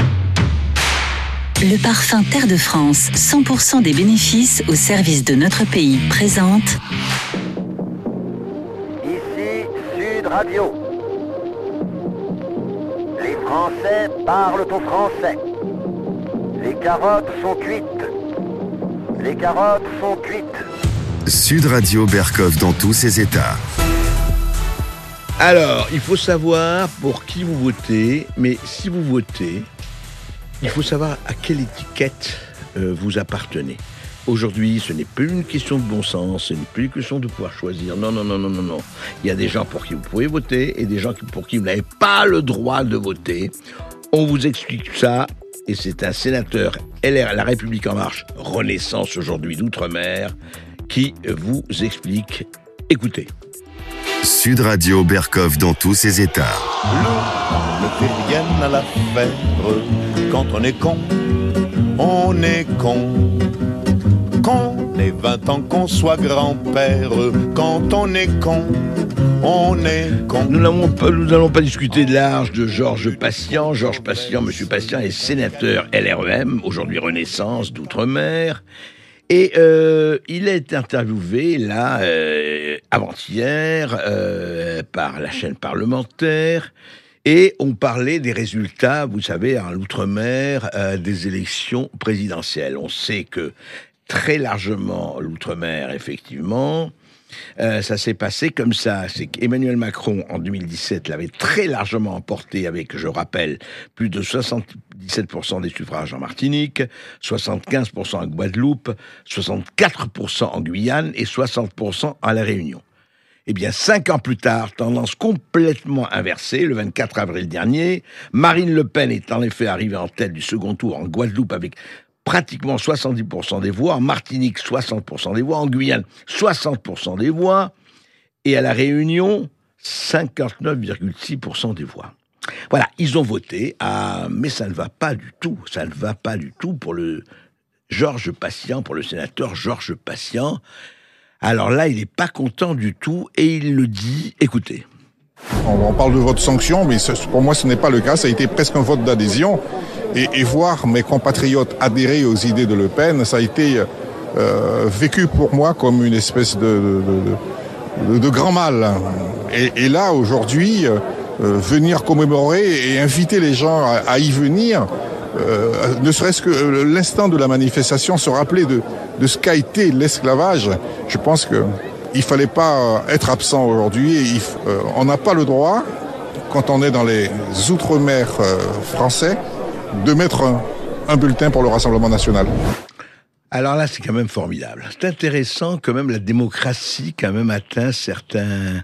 Le parfum Terre de France, 100% des bénéfices au service de notre pays, présente... Ici Sud Radio. Les Français parlent au français. Les carottes sont cuites. Les carottes sont cuites. Sud Radio Berkov dans tous ses états. Alors, il faut savoir pour qui vous votez, mais si vous votez, il faut savoir à quelle étiquette vous appartenez. Aujourd'hui, ce n'est plus une question de bon sens, ce n'est plus une question de pouvoir choisir. Non. Il y a des gens pour qui vous pouvez voter et des gens pour qui vous n'avez pas le droit de voter. On vous explique ça, et c'est un sénateur LR, La République En Marche, Renaissance aujourd'hui d'Outre-mer, qui vous explique. Écoutez. Sud Radio Berkov dans tous ses états. Ne fait rien à l'affaire. Quand on est con, on est con. Qu'on ait 20 ans, qu'on soit grand-père. Quand on est con, on est con. Nous n'allons pas discuter de l'âge de Georges Patient. Georges Patient, monsieur Patient, est sénateur LREM, aujourd'hui Renaissance d'Outre-mer. Et il est interviewé, là, avant-hier, par la chaîne parlementaire, et on parlait des résultats, vous savez, en Outre-mer, des élections présidentielles. On sait que très largement, l'Outre-mer, effectivement, ça s'est passé comme ça. C'est qu'Emmanuel Macron, en 2017, l'avait très largement emporté avec, je rappelle, plus de 77% des suffrages en Martinique, 75% en Guadeloupe, 64% en Guyane et 60% à La Réunion. Eh bien, 5 ans plus tard, tendance complètement inversée, le 24 avril dernier, Marine Le Pen est en effet arrivée en tête du second tour en Guadeloupe avec pratiquement 70% des voix, en Martinique 60% des voix, en Guyane 60% des voix, et à La Réunion 59,6% des voix. Voilà, ils ont voté, mais ça ne va pas du tout, pour le Georges Patient, pour le sénateur Georges Patient. Alors là, il n'est pas content du tout, et il le dit, écoutez. On parle de vote sanction, mais pour moi ce n'est pas le cas, ça a été presque un vote d'adhésion. Et voir mes compatriotes adhérer aux idées de Le Pen, ça a été vécu pour moi comme une espèce de grand mal. Et là, aujourd'hui, venir commémorer et inviter les gens à y venir, ne serait-ce que l'instant de la manifestation, se rappeler de ce qu'a été l'esclavage, je pense qu'il ne fallait pas être absent aujourd'hui. On n'a pas le droit, quand on est dans les outre-mer français, de mettre un bulletin pour le Rassemblement national. Alors là, c'est quand même formidable. C'est intéressant quand même, la démocratie quand même atteint certains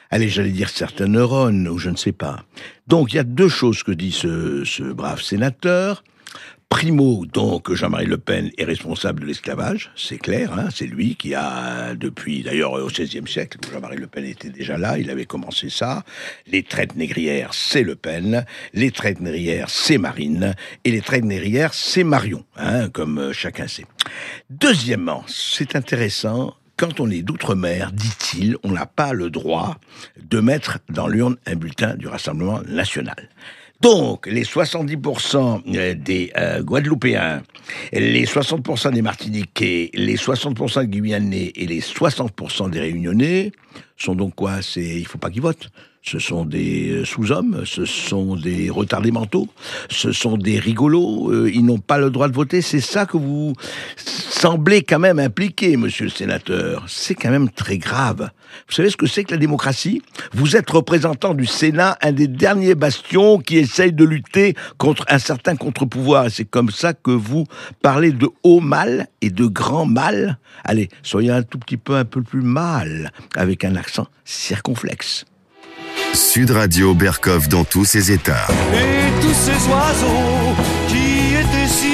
neurones, ou je ne sais pas. Donc, il y a 2 choses que dit ce brave sénateur. Primo, donc, Jean-Marie Le Pen est responsable de l'esclavage, c'est clair, c'est lui qui a, depuis, d'ailleurs, au XVIe siècle, Jean-Marie Le Pen était déjà là, il avait commencé ça. Les traites négrières, c'est Le Pen, les traites négrières, c'est Marine, et les traites négrières, c'est Marion, comme chacun sait. Deuxièmement, c'est intéressant, quand on est d'outre-mer, dit-il, on n'a pas le droit de mettre dans l'urne un bulletin du Rassemblement national. Donc, les 70% des Guadeloupéens, les 60% des Martiniquais, les 60% des Guyanais et les 60% des Réunionnais sont donc quoi ? Il faut pas qu'ils votent. Ce sont des sous-hommes, ce sont des retardés mentaux, ce sont des rigolos, ils n'ont pas le droit de voter. C'est ça que vous semblez quand même impliquer, monsieur le sénateur. C'est quand même très grave. Vous savez ce que c'est que la démocratie ? Vous êtes représentant du Sénat, un des derniers bastions qui essaye de lutter contre un certain contre-pouvoir. Et c'est comme ça que vous parlez de haut mal et de grand mal. Allez, soyez un tout petit peu un peu plus mal, avec un accent circonflexe. Sud Radio Berkov dans tous ses états. Et tous ces oiseaux qui étaient si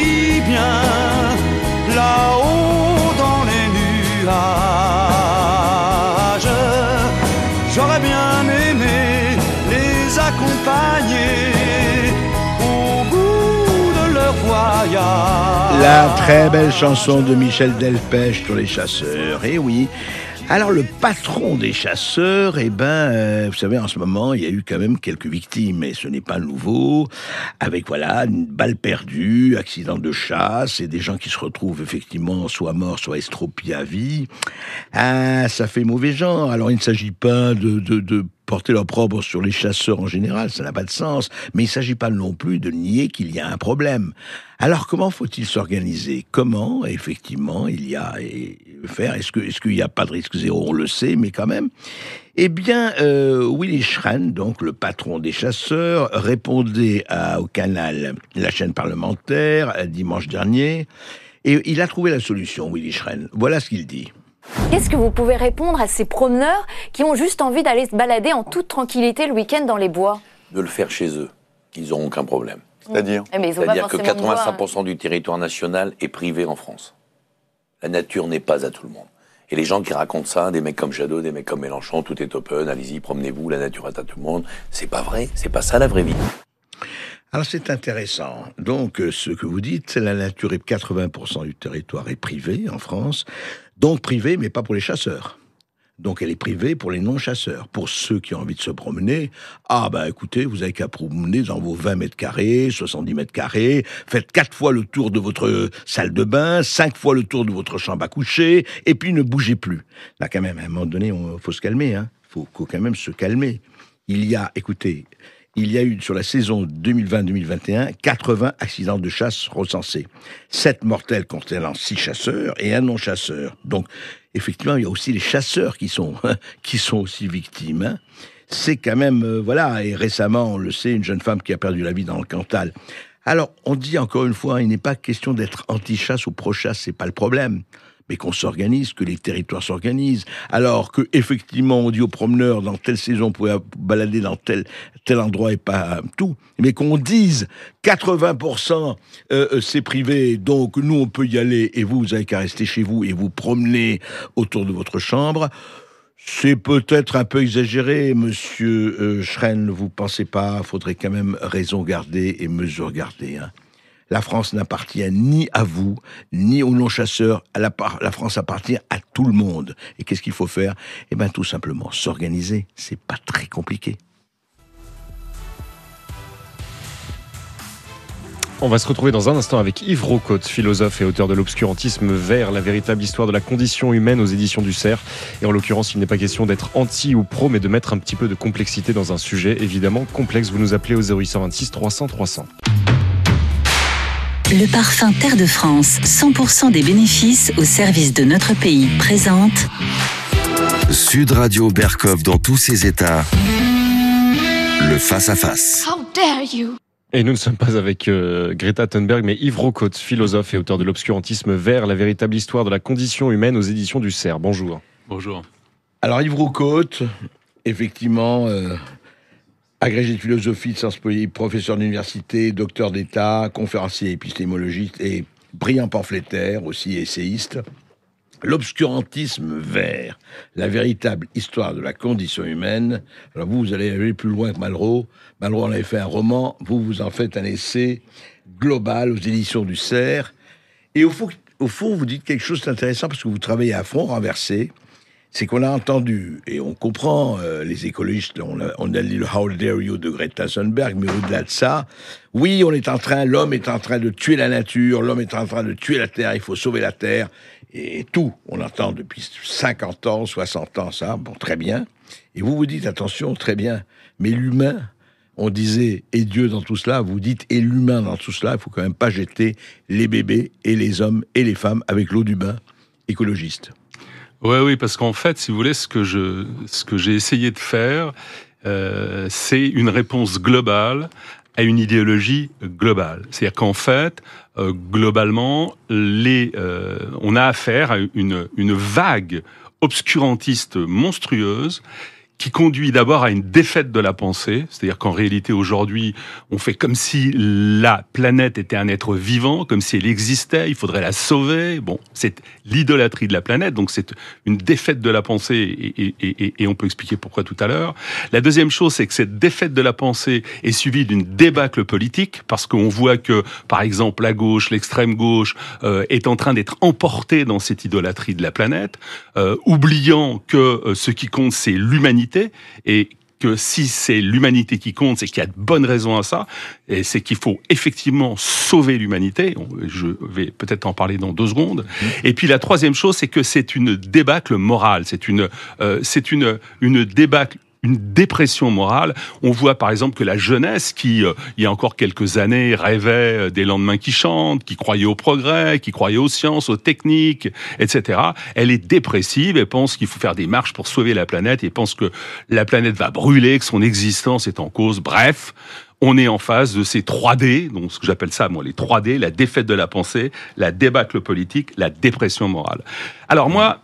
bien là-haut dans les nuages. J'aurais bien aimé les accompagner au bout de leur voyage. La très belle chanson de Michel Delpech sur les chasseurs. Et oui. Alors le patron des chasseurs, vous savez, en ce moment, il y a eu quand même quelques victimes, et ce n'est pas nouveau, avec une balle perdue, accident de chasse, et des gens qui se retrouvent effectivement soit morts, soit estropiés à vie. Ah, ça fait mauvais genre. Alors il ne s'agit pas de porter l'opprobre sur les chasseurs en général, ça n'a pas de sens, mais il ne s'agit pas non plus de nier qu'il y a un problème. Alors comment faut-il s'organiser ? Comment, effectivement, il y a à faire ? Est-ce qu'il n'y a pas de risque zéro ? On le sait, mais quand même. Eh bien, Willy Schren, donc le patron des chasseurs, répondait au Canal, la chaîne parlementaire, dimanche dernier, et il a trouvé la solution, Willy Schren. Voilà ce qu'il dit. Qu'est-ce que vous pouvez répondre à ces promeneurs qui ont juste envie d'aller se balader en toute tranquillité le week-end dans les bois ? De le faire chez eux. Ils n'auront aucun problème. C'est-à-dire C'est-à-dire que 85% du territoire national est privé en France. La nature n'est pas à tout le monde. Et les gens qui racontent ça, des mecs comme Jadot, des mecs comme Mélenchon, tout est open, allez-y, promenez-vous, la nature est à tout le monde. C'est pas vrai, c'est pas ça la vraie vie. Alors c'est intéressant. Donc ce que vous dites, c'est la nature est 80% du territoire est privé en France. Donc privé, mais pas pour les chasseurs. Donc elle est privée pour les non-chasseurs. Pour ceux qui ont envie de se promener, écoutez, vous avez qu'à promener dans vos 20 mètres carrés, 70 mètres carrés, faites 4 fois le tour de votre salle de bain, 5 fois le tour de votre chambre à coucher, et puis ne bougez plus. Là quand même, à un moment donné, faut se calmer, faut quand même se calmer. Il y a eu sur la saison 2020-2021 80 accidents de chasse recensés. 7 mortels concernant 6 chasseurs et un non-chasseur. Donc, effectivement, il y a aussi les chasseurs qui sont aussi victimes. C'est quand même, et récemment, on le sait, une jeune femme qui a perdu la vie dans le Cantal. Alors, on dit encore une fois, il n'est pas question d'être anti-chasse ou pro-chasse, c'est pas le problème. Mais qu'on s'organise, que les territoires s'organisent. Alors que effectivement, on dit aux promeneurs, dans telle saison, vous pouvez balader dans tel endroit et pas tout. Mais qu'on dise 80% c'est privé, donc nous on peut y aller et vous avez qu'à rester chez vous et vous promener autour de votre chambre. C'est peut-être un peu exagéré, monsieur Schren, vous pensez pas, faudrait quand même raison garder et mesure garder, La France n'appartient ni à vous, ni aux non-chasseurs. La France appartient à tout le monde. Et qu'est-ce qu'il faut faire ? Tout simplement s'organiser. C'est pas très compliqué. On va se retrouver dans un instant avec Yves Rocotte, philosophe et auteur de l'Obscurantisme vert, la véritable histoire de la condition humaine aux éditions du Cerf. Et en l'occurrence, il n'est pas question d'être anti ou pro, mais de mettre un petit peu de complexité dans un sujet évidemment complexe. Vous nous appelez au 0826 300 300. Le parfum Terre de France, 100% des bénéfices au service de notre pays, présente Sud Radio Berkov dans tous ses états. Le face-à-face. How dare you! Et nous ne sommes pas avec Greta Thunberg, mais Yves Rocotte, philosophe et auteur de l'Obscurantisme vert, la véritable histoire de la condition humaine aux éditions du Cerf. Bonjour. Bonjour. Alors Yves Rocotte, effectivement... agrégé de philosophie, de sciences politiques, professeur d'université, docteur d'État, conférencier épistémologiste et brillant pamphlétaire, aussi essayiste. L'obscurantisme vert, la véritable histoire de la condition humaine. Alors vous allez aller plus loin que Malraux. Malraux en avait fait un roman, vous en faites un essai global aux éditions du Cerf. Et au fond, vous dites quelque chose d'intéressant parce que vous travaillez à front renversé. C'est qu'on a entendu, et on comprend, les écologistes, on a lu le How Dare You de Greta Thunberg, mais au-delà de ça, oui, l'homme est en train de tuer la nature, l'homme est en train de tuer la Terre, il faut sauver la Terre, et tout. On entend depuis 50 ans, 60 ans ça, bon, très bien. Et vous vous dites, attention, très bien, mais l'humain, on disait, et Dieu dans tout cela, vous dites, et l'humain dans tout cela, il faut quand même pas jeter les bébés, et les hommes, et les femmes avec l'eau du bain écologiste. Oui, parce qu'en fait, si vous voulez, ce que j'ai essayé de faire, c'est une réponse globale à une idéologie globale. C'est-à-dire qu'en fait, globalement, on a affaire à une vague obscurantiste monstrueuse qui conduit d'abord à une défaite de la pensée, c'est-à-dire qu'en réalité aujourd'hui, on fait comme si la planète était un être vivant, comme si elle existait, il faudrait la sauver. Bon, c'est l'idolâtrie de la planète, donc c'est une défaite de la pensée et on peut expliquer pourquoi tout à l'heure. La deuxième chose, c'est que cette défaite de la pensée est suivie d'une débâcle politique, parce qu'on voit que, par exemple, la gauche, l'extrême gauche, est en train d'être emportée dans cette idolâtrie de la planète, oubliant que ce qui compte, c'est l'humanité, et que si c'est l'humanité qui compte, c'est qu'il y a de bonnes raisons à ça, et c'est qu'il faut effectivement sauver l'humanité. Je vais peut-être en parler dans 2 secondes. Et puis la troisième chose, c'est que c'est une débâcle morale, c'est une débâcle, une dépression morale. On voit par exemple que la jeunesse qui, il y a encore quelques années, rêvait des lendemains qui chantent, qui croyait au progrès, qui croyait aux sciences, aux techniques, etc., elle est dépressive et pense qu'il faut faire des marches pour sauver la planète et pense que la planète va brûler, que son existence est en cause. Bref, on est en face de ces 3D, donc ce que j'appelle ça, moi, les 3D, la défaite de la pensée, la débâcle politique, la dépression morale. Alors moi,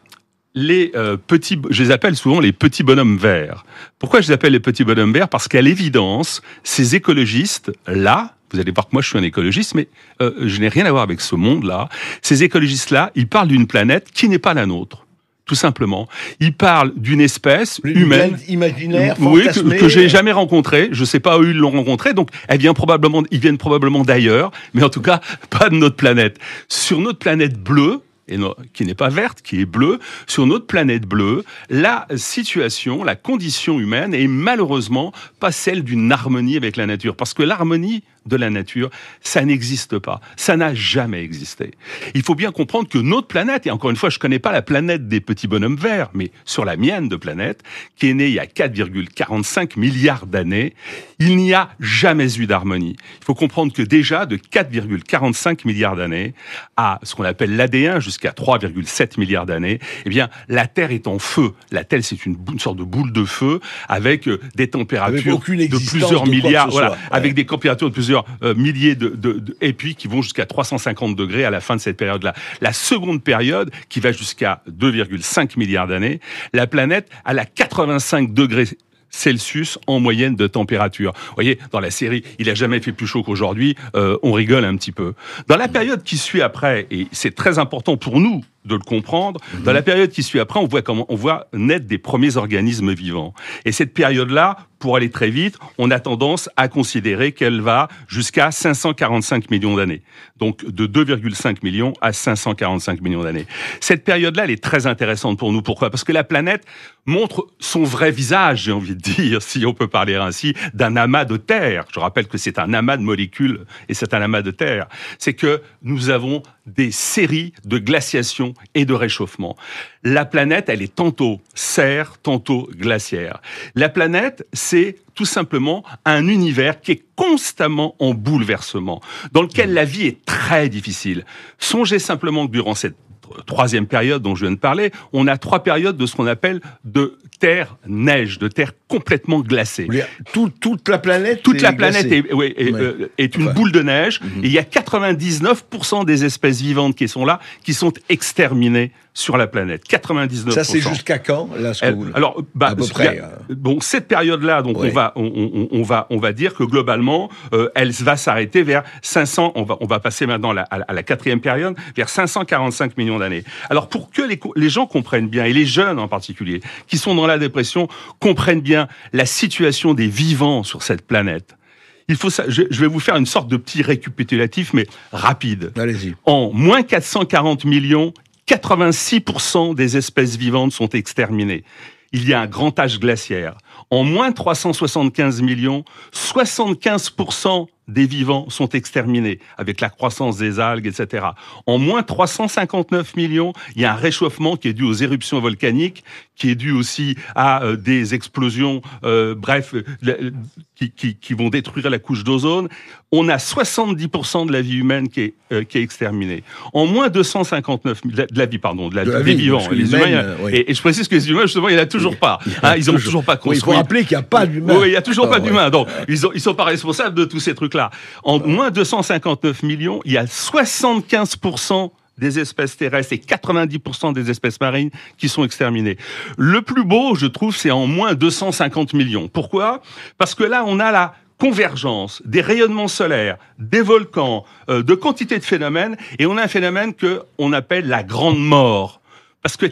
je les appelle souvent les petits bonhommes verts. Pourquoi je les appelle les petits bonhommes verts ? Parce qu'à l'évidence, ces écologistes-là, vous allez voir que moi je suis un écologiste, mais je n'ai rien à voir avec ce monde-là. Ces écologistes-là, ils parlent d'une planète qui n'est pas la nôtre. Tout simplement. Ils parlent d'une espèce humaine, imaginaire, oui, que j'ai jamais rencontrée. Je sais pas où ils l'ont rencontrée, donc ils viennent probablement d'ailleurs, mais en tout cas pas de notre planète. Sur notre planète bleue, qui n'est pas verte, qui est bleue, sur notre planète bleue, la situation, la condition humaine est malheureusement pas celle d'une harmonie avec la nature. Parce que l'harmonie de la nature, ça n'existe pas. Ça n'a jamais existé. Il faut bien comprendre que notre planète, et encore une fois, je connais pas la planète des petits bonhommes verts, mais sur la mienne de planète, qui est née il y a 4,45 milliards d'années, il n'y a jamais eu d'harmonie. Il faut comprendre que déjà, de 4,45 milliards d'années à ce qu'on appelle l'AD1 jusqu'à 3,7 milliards d'années, eh bien, la Terre est en feu. La Terre, c'est une sorte de boule de feu avec des températures de plusieurs milliards, voilà, avec des températures de plusieurs milliers et puis qui vont jusqu'à 350 degrés à la fin de cette période-là. La seconde période, qui va jusqu'à 2,5 milliards d'années, la planète a la 85 degrés Celsius en moyenne de température. Vous voyez, dans la série, il a jamais fait plus chaud qu'aujourd'hui, on rigole un petit peu. Dans la période qui suit après, et c'est très important pour nous de le comprendre, dans la période qui suit après, on voit naître des premiers organismes vivants. Et cette période-là, pour aller très vite, on a tendance à considérer qu'elle va jusqu'à 545 millions d'années. Donc, de 2,5 millions à 545 millions d'années. Cette période-là, elle est très intéressante pour nous. Pourquoi ? Parce que la planète montre son vrai visage, j'ai envie de dire, si on peut parler ainsi, d'un amas de terre. Je rappelle que c'est un amas de molécules et c'est un amas de terre. C'est que nous avons des séries de glaciations et de réchauffement. La planète, elle est tantôt serre, tantôt glaciaire. La planète, c'est tout simplement un univers qui est constamment en bouleversement, dans lequel la vie est très difficile. Songez simplement que durant cette troisième période dont je viens de parler, on a 3 périodes de ce qu'on appelle de terre-neige, de terre complètement glacée. Toute la planète est une boule de neige, et il y a 99% des espèces vivantes qui sont là, qui sont exterminées sur la planète. 99%. Ça, c'est jusqu'à quand, là, alors, à peu près. Bon, cette période-là, donc on va dire que globalement, elle va s'arrêter vers 500. On va passer maintenant à la 4e période, vers 545 millions d'années. Alors, pour que les gens comprennent bien, et les jeunes en particulier, qui sont dans la dépression, comprennent bien la situation des vivants sur cette planète. Je vais vous faire une sorte de petit récapitulatif, mais rapide. Allez-y. En moins 440 millions, 86% des espèces vivantes sont exterminées. Il y a un grand âge glaciaire. En moins 375 millions, 75% des vivants sont exterminés, avec la croissance des algues, etc. En moins 359 millions, il y a un réchauffement qui est dû aux éruptions volcaniques, qui est dû aussi à des explosions, qui vont détruire la couche d'ozone. On a 70% de la vie humaine qui est exterminée. En moins 259 de la vie des vivants. Les humains, et je précise que les humains, justement, il n'y en a toujours pas. Ils n'ont toujours pas construit. Il faut rappeler qu'il n'y a pas d'humains. Oui, il n'y a toujours pas d'humains. Donc, ils sont pas responsables de tous ces trucs-là. En moins 259 millions, il y a 75% des espèces terrestres et 90% des espèces marines qui sont exterminées. Le plus beau, je trouve, c'est en moins 250 millions. Pourquoi ? Parce que là, on a la convergence des rayonnements solaires, des volcans, de quantité de phénomènes, et on a un phénomène que on appelle la grande mort. Parce que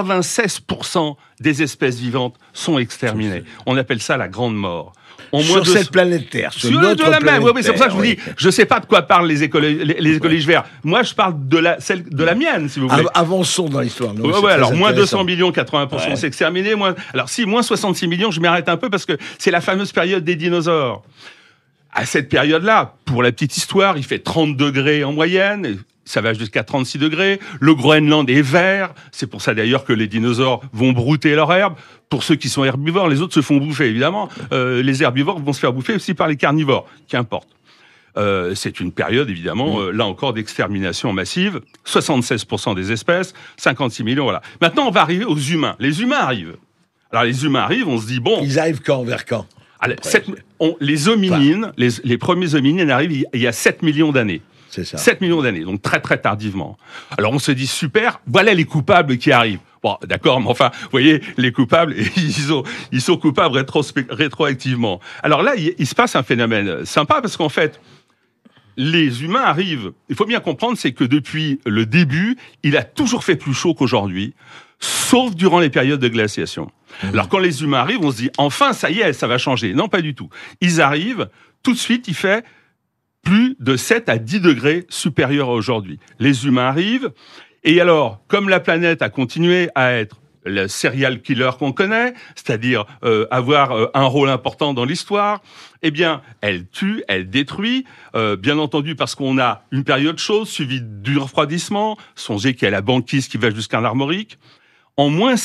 96% des espèces vivantes sont exterminées. On appelle ça la grande mort. Sur cette planète Terre, sur notre la même. planète Oui, c'est pour ça que je vous dis, je sais pas de quoi parlent les écologistes verts. Moi, je parle de la mienne, si vous voulez. Avançons dans l'histoire. Alors, moins 200 millions, 80% c'est exterminé. Alors, moins 66 millions, je m'arrête un peu parce que c'est la fameuse période des dinosaures. À cette période-là, pour la petite histoire, il fait 30 degrés en moyenne. Ça va jusqu'à 36 degrés. Le Groenland est vert. C'est pour ça d'ailleurs que les dinosaures vont brouter leur herbe. Pour ceux qui sont herbivores, les autres se font bouffer, évidemment. Les herbivores vont se faire bouffer aussi par les carnivores, qu'importe. C'est une période, évidemment, là encore, d'extermination massive. 76% des espèces, 56 millions, voilà. Maintenant, on va arriver aux humains. Les humains arrivent. Alors, les humains arrivent, on se dit, bon... Ils arrivent quand, vers quand ? Alors, les hominines, les premiers hominines arrivent il y a 7 millions d'années. C'est ça. 7 millions d'années, donc très très tardivement. Alors on se dit super, voilà les coupables qui arrivent. Bon, d'accord, mais enfin, vous voyez, les coupables, ils sont coupables rétroactivement. Alors là, il se passe un phénomène sympa parce qu'en fait, les humains arrivent. Il faut bien comprendre, c'est que depuis le début, il a toujours fait plus chaud qu'aujourd'hui, sauf durant les périodes de glaciation. Alors quand les humains arrivent, on se dit enfin, ça y est, ça va changer. Non, pas du tout. Ils arrivent, tout de suite, il fait plus de 7 à 10 degrés supérieurs à aujourd'hui. Les humains arrivent, et alors, comme la planète a continué à être le serial killer qu'on connaît, c'est-à-dire avoir un rôle important dans l'histoire, eh bien, elle tue, elle détruit, bien entendu parce qu'on a une période chaude suivie du refroidissement, songez qu'il y a la banquise qui va jusqu'à l'Armorique, en moins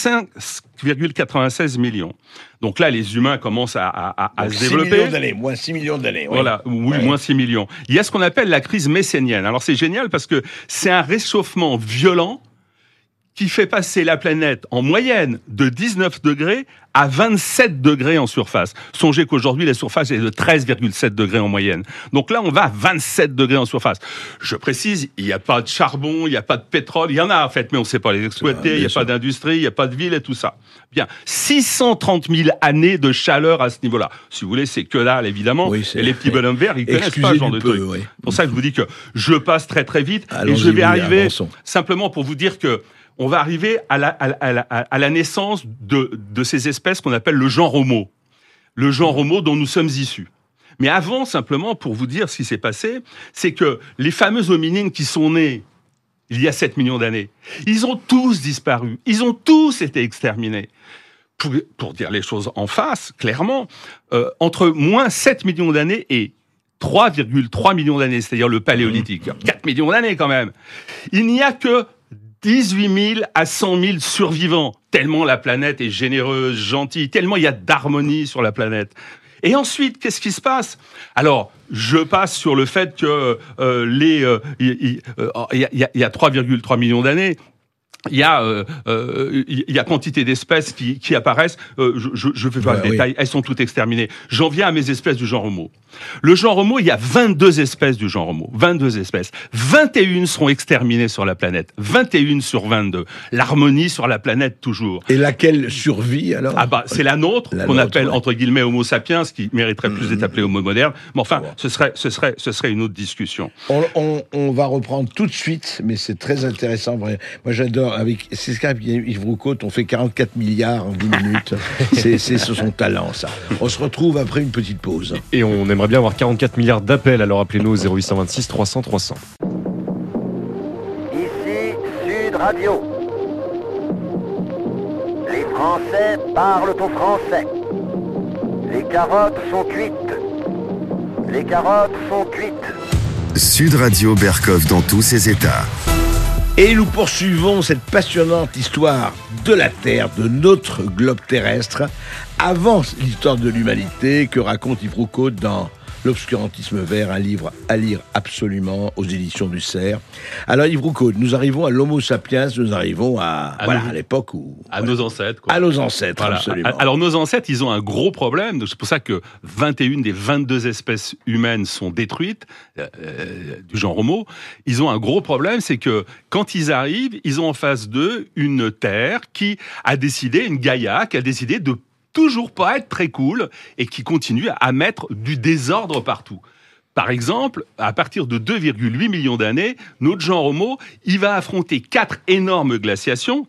5,96 millions. Donc là, les humains commencent à se développer. 6 millions d'années, moins 6 millions d'années. Oui. Voilà, oui, moins 6 millions. Il y a ce qu'on appelle la crise messénienne. Alors c'est génial parce que c'est un réchauffement violent qui fait passer la planète en moyenne de 19 degrés à 27 degrés en surface. Songez qu'aujourd'hui, la surface est de 13,7 degrés en moyenne. Donc là, on va à 27 degrés en surface. Je précise, il n'y a pas de charbon, il n'y a pas de pétrole. Il y en a, en fait, mais on ne sait pas les exploiter. Il n'y a pas d'industrie, il n'y a pas de ville et tout ça. Bien. 630 000 années de chaleur à ce niveau-là. Si vous voulez, c'est que dalle, évidemment. Oui, et les petits bonhommes verts, ils connaissent pas ce genre de truc. Oui. Pour ça que je vous dis que je passe très, très vite. Et je vais arriver simplement pour vous dire que on va arriver à la naissance de ces espèces qu'on appelle le genre Homo. Le genre Homo dont nous sommes issus. Mais avant, simplement, pour vous dire ce qui s'est passé, c'est que les fameux hominines qui sont nés il y a 7 millions d'années, ils ont tous disparu. Ils ont tous été exterminés. Pour dire les choses en face, clairement, entre moins 7 millions d'années et 3,3 millions d'années, c'est-à-dire le paléolithique. 4 millions d'années quand même. Il n'y a que 18 000 à 100 000 survivants, tellement la planète est généreuse, gentille, tellement il y a d'harmonie sur la planète. Et ensuite, qu'est-ce qui se passe ? Alors, je passe sur le fait que il y a 3,3 millions d'années. Il y a quantité d'espèces qui apparaissent. Je fais pas le détail. Elles sont toutes exterminées. J'en viens à mes espèces du genre Homo. Le genre Homo, il y a 22 espèces du genre Homo. 22 espèces. 21 seront exterminées sur la planète. 21 sur 22. L'harmonie sur la planète, toujours. Et laquelle survit, alors ? Ah bah, c'est la nôtre, qu'on appelle, entre guillemets, Homo sapiens, qui mériterait plus d'être appelé Homo moderne. Mais enfin, ce serait une autre discussion. On va reprendre tout de suite, mais c'est très intéressant. Moi, j'adore. Avec Skype et Yves Roucault, on fait 44 milliards en 10 minutes. C'est son talent, ça. On se retrouve après une petite pause. Et on aimerait bien avoir 44 milliards d'appels, alors appelez-nous au 0826 300 300. Ici Sud Radio. Les Français parlent au français. Les carottes sont cuites. Les carottes sont cuites. Sud Radio Berkov dans tous ses états. Et nous poursuivons cette passionnante histoire de la Terre, de notre globe terrestre, avant l'histoire de l'humanité que raconte Yves Roucault dans L'obscurantisme vert, un livre à lire absolument aux éditions du Cerf. Alors Yves Roucaud, nous arrivons à l'Homo sapiens, nous arrivons à l'époque où... À nos ancêtres. Quoi. À nos ancêtres, voilà. Absolument. Alors nos ancêtres, ils ont un gros problème, c'est pour ça que 21 des 22 espèces humaines sont détruites, du genre Homo. Ils ont un gros problème, c'est que quand ils arrivent, ils ont en face d'eux une Terre qui a décidé, une Gaïa, qui a décidé de toujours pas être très cool et qui continue à mettre du désordre partout. Par exemple, à partir de 2,8 millions d'années, notre genre Homo, il va affronter 4 énormes glaciations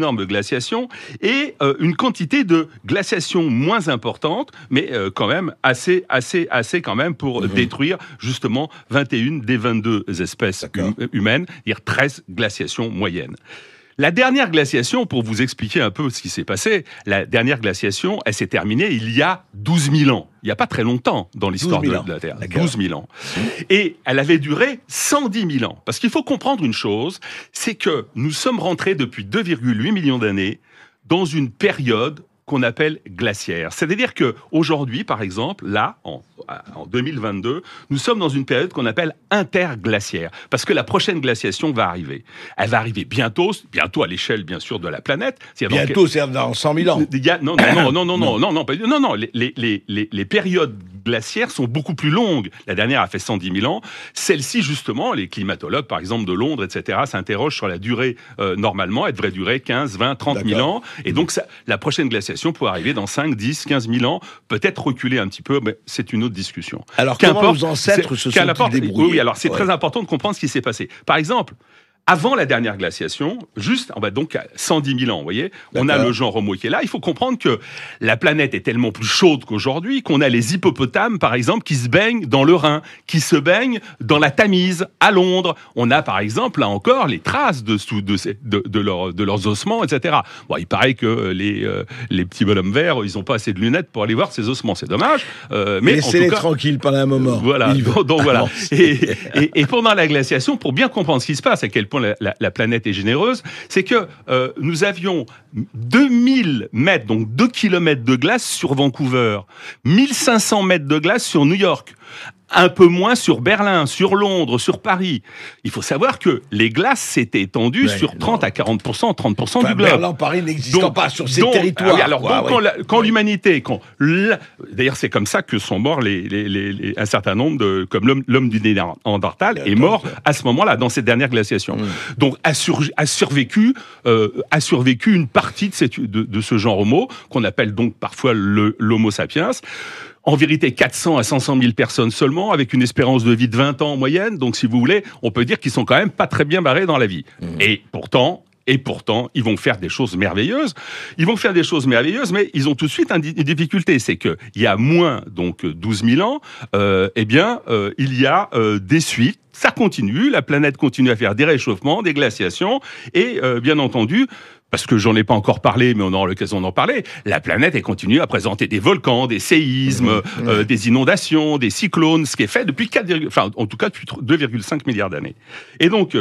et une quantité de glaciations moins importantes, mais quand même assez quand même pour détruire justement 21 des 22 espèces humaines, c'est-à-dire 13 glaciations moyennes. La dernière glaciation, pour vous expliquer un peu ce qui s'est passé, la dernière glaciation, elle s'est terminée il y a 12 000 ans. Il n'y a pas très longtemps dans l'histoire de la Terre. 12 000 ans. Et elle avait duré 110 000 ans. Parce qu'il faut comprendre une chose, c'est que nous sommes rentrés depuis 2,8 millions d'années dans une période qu'on appelle glaciaire. C'est-à-dire que aujourd'hui, par exemple, là, en 2022, nous sommes dans une période qu'on appelle interglaciaire, parce que la prochaine glaciation va arriver. Elle va arriver bientôt à l'échelle, bien sûr, de la planète. Bientôt, c'est dans 100 000 ans. Non. Les périodes glaciaires sont beaucoup plus longues. La dernière a fait 110 000 ans. Celle-ci, justement, les climatologues, par exemple, de Londres, etc., s'interrogent sur la durée. Normalement, elle devrait durer 15, 20, 30 000 ans. Et donc, la prochaine glaciation pourrait arriver dans 5, 10, 15 000 ans, peut-être reculer un petit peu, mais c'est une autre discussion. Alors, comment nos ancêtres se sont-ils débrouillés ? Oui, alors c'est très important de comprendre ce qui s'est passé. Par exemple, avant la dernière glaciation, on va donc à 110 000 ans, vous voyez, on a le genre Homo qui est là. Il faut comprendre que la planète est tellement plus chaude qu'aujourd'hui qu'on a les hippopotames, par exemple, qui se baignent dans le Rhin, qui se baignent dans la Tamise, à Londres. On a, par exemple, là encore, les traces de leurs ossements, etc. Bon, il paraît que les petits bonhommes verts, ils n'ont pas assez de lunettes pour aller voir ces ossements. C'est dommage. Mais laissez-les tranquilles pendant un moment. Voilà. Donc voilà. Et pendant la glaciation, pour bien comprendre ce qui se passe, à quel point la planète est généreuse, c'est que nous avions 2000 mètres, donc 2 kilomètres de glace sur Vancouver, 1500 mètres de glace sur New York, un peu moins sur Berlin, sur Londres, sur Paris. Il faut savoir que les glaces s'étaient étendues sur 30 à 40%, 30% du globe. Berlin, Paris n'existant pas sur ces territoires. Quand l'humanité, d'ailleurs c'est comme ça que sont morts un certain nombre comme l'homme du Néandertal est mort à ce moment-là, dans cette dernière glaciation. Donc a survécu une partie de ce genre Homo, qu'on appelle donc parfois l'Homo sapiens. En vérité, 400 à 500 000 personnes seulement, avec une espérance de vie de 20 ans en moyenne. Donc, si vous voulez, on peut dire qu'ils sont quand même pas très bien barrés dans la vie. Et pourtant, ils vont faire des choses merveilleuses. Mais ils ont tout de suite une difficulté. C'est que il y a moins, donc, 12 000 ans, il y a des suites. Ça continue, la planète continue à faire des réchauffements, des glaciations, et bien entendu, parce que j'en ai pas encore parlé, mais on aura l'occasion d'en parler, la planète elle continue à présenter des volcans, des séismes, des inondations, des cyclones, ce qui est fait depuis 2,5 milliards d'années. Et donc,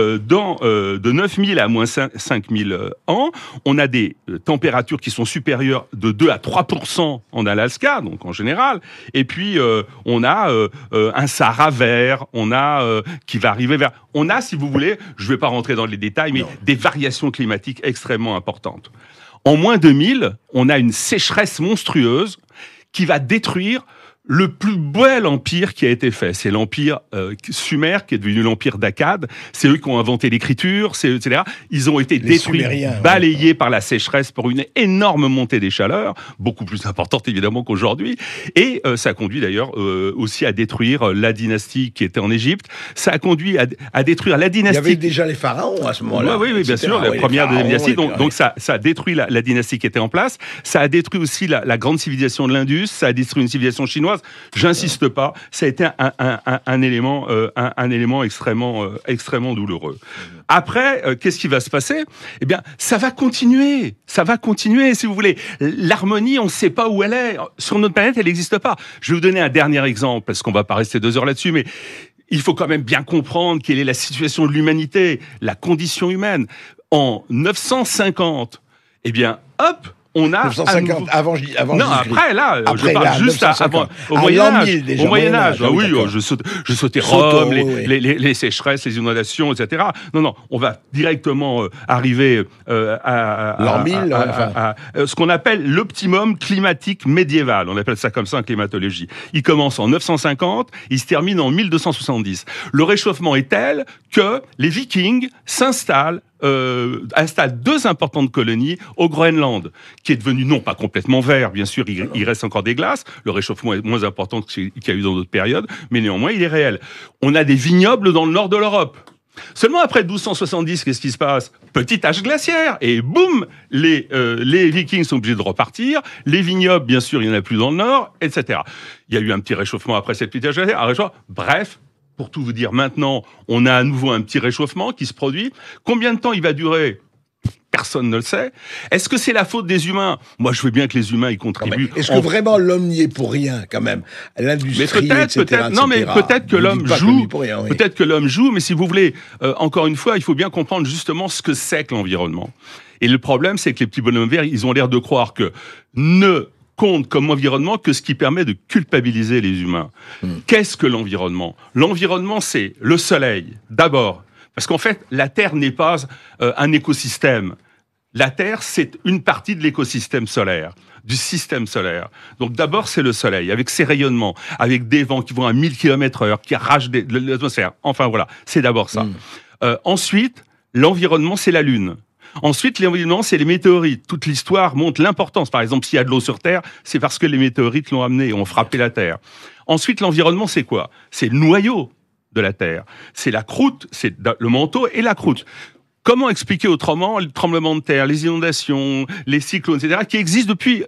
de 9000 à moins 5000 ans, on a des températures qui sont supérieures de 2 à 3% en Alaska, donc en général, et puis on a un Sahara vert, on a qui va arriver vers... On a, si vous voulez, je ne vais pas rentrer dans les détails, mais des variations climatiques extrêmement importantes. En moins 2000, on a une sécheresse monstrueuse qui va détruire le plus bel empire qui a été fait. C'est l'empire Sumer, qui est devenu l'empire d'Akkad. C'est eux qui ont inventé l'écriture, etc. Ils ont été détruits, balayés par la sécheresse, pour une énorme montée des chaleurs, beaucoup plus importante évidemment qu'aujourd'hui. Et ça a conduit d'ailleurs aussi à détruire la dynastie qui était en Égypte. Ça a conduit à détruire la dynastie... Il y avait déjà les pharaons à ce moment-là. Oui, bien sûr, la première dynastie. Donc ça a détruit la dynastie qui était en place. Ça a détruit aussi la grande civilisation de l'Indus. Ça a détruit une civilisation chinoise. J'insiste pas, ça a été un élément extrêmement douloureux. Après, qu'est-ce qui va se passer ? Eh bien, ça va continuer, si vous voulez. L'harmonie, on ne sait pas où elle est. Sur notre planète, elle n'existe pas. Je vais vous donner un dernier exemple, parce qu'on va pas rester 2 heures là-dessus, mais il faut quand même bien comprendre quelle est la situation de l'humanité, la condition humaine. En 950, eh bien, hop, on a 950 avant non, après là, je parle juste avant au Moyen Âge. Oui, je sautais Rome, les sécheresses, les inondations, etc. Non, on va directement arriver à l'an 1000, ce qu'on appelle l'optimum climatique médiéval. On appelle ça comme ça en climatologie. Il commence en 950, il se termine en 1270. Le réchauffement est tel que les Vikings s'installent 2 importantes colonies au Groenland, qui est devenu non pas complètement vert, bien sûr, il reste encore des glaces, le réchauffement est moins important qu'il y a eu dans d'autres périodes, mais néanmoins il est réel. On a des vignobles dans le nord de l'Europe. Seulement après 1270, qu'est-ce qui se passe ? Petit âge glaciaire, et boum, les Vikings sont obligés de repartir, les vignobles, bien sûr, il n'y en a plus dans le nord, etc. Il y a eu un petit réchauffement après cette petit âge glaciaire, bref. Pour tout vous dire, maintenant, on a à nouveau un petit réchauffement qui se produit. Combien de temps il va durer ? Personne ne le sait. Est-ce que c'est la faute des humains ? Moi, je veux bien que les humains y contribuent. Est-ce que vraiment l'homme n'y est pour rien, quand même ? L'industrie, etc. Non, mais peut-être que l'homme joue. Peut-être que l'homme joue, mais si vous voulez, encore une fois, il faut bien comprendre justement ce que c'est que l'environnement. Et le problème, c'est que les petits bonhommes verts, ils ont l'air de croire que ne compte comme environnement que ce qui permet de culpabiliser les humains. Qu'est-ce que l'environnement ? L'environnement, c'est le soleil, d'abord. Parce qu'en fait, la Terre n'est pas un écosystème. La Terre, c'est une partie de l'écosystème solaire, du système solaire. Donc d'abord, c'est le soleil, avec ses rayonnements, avec des vents qui vont à 1000 km/h, qui arrachent l'atmosphère. Enfin voilà, c'est d'abord ça. Ensuite, l'environnement, c'est la Lune. Ensuite, l'environnement, c'est les météorites. Toute l'histoire montre l'importance. Par exemple, s'il y a de l'eau sur Terre, c'est parce que les météorites l'ont amené et ont frappé la Terre. Ensuite, l'environnement, c'est quoi ? C'est le noyau de la Terre. C'est la croûte, c'est le manteau et la croûte. Comment expliquer autrement les tremblements de terre, les inondations, les cyclones, etc., qui existent depuis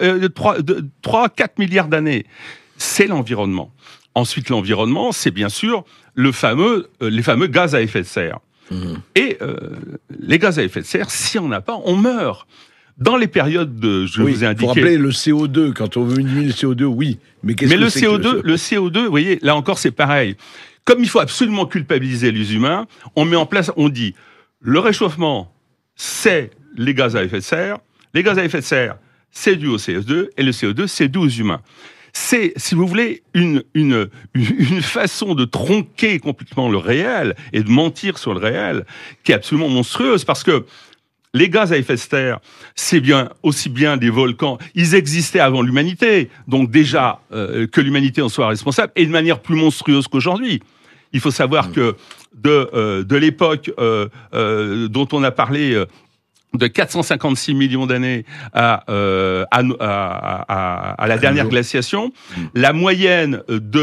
3-4 milliards d'années ? C'est l'environnement. Ensuite, l'environnement, c'est bien sûr les fameux gaz à effet de serre. Et les gaz à effet de serre, si on n'a pas, on meurt. Dans les périodes je vous ai indiqué... Pour rappeler le CO2, quand on veut diminuer le CO2, oui. Mais qu'est-ce que c'est le CO2, vous voyez, là encore, c'est pareil. Comme il faut absolument culpabiliser les humains, on met en place, on dit, le réchauffement, c'est les gaz à effet de serre. Les gaz à effet de serre, c'est dû au CO2, et le CO2, c'est dû aux humains. C'est, si vous voulez, une façon de tronquer complètement le réel et de mentir sur le réel qui est absolument monstrueuse, parce que les gaz à effet de serre, c'est bien aussi bien des volcans. Ils existaient avant l'humanité, donc déjà que l'humanité en soit responsable, et de manière plus monstrueuse qu'aujourd'hui. Il faut savoir que de l'époque dont on a parlé, de 456 millions d'années à la dernière glaciation, la moyenne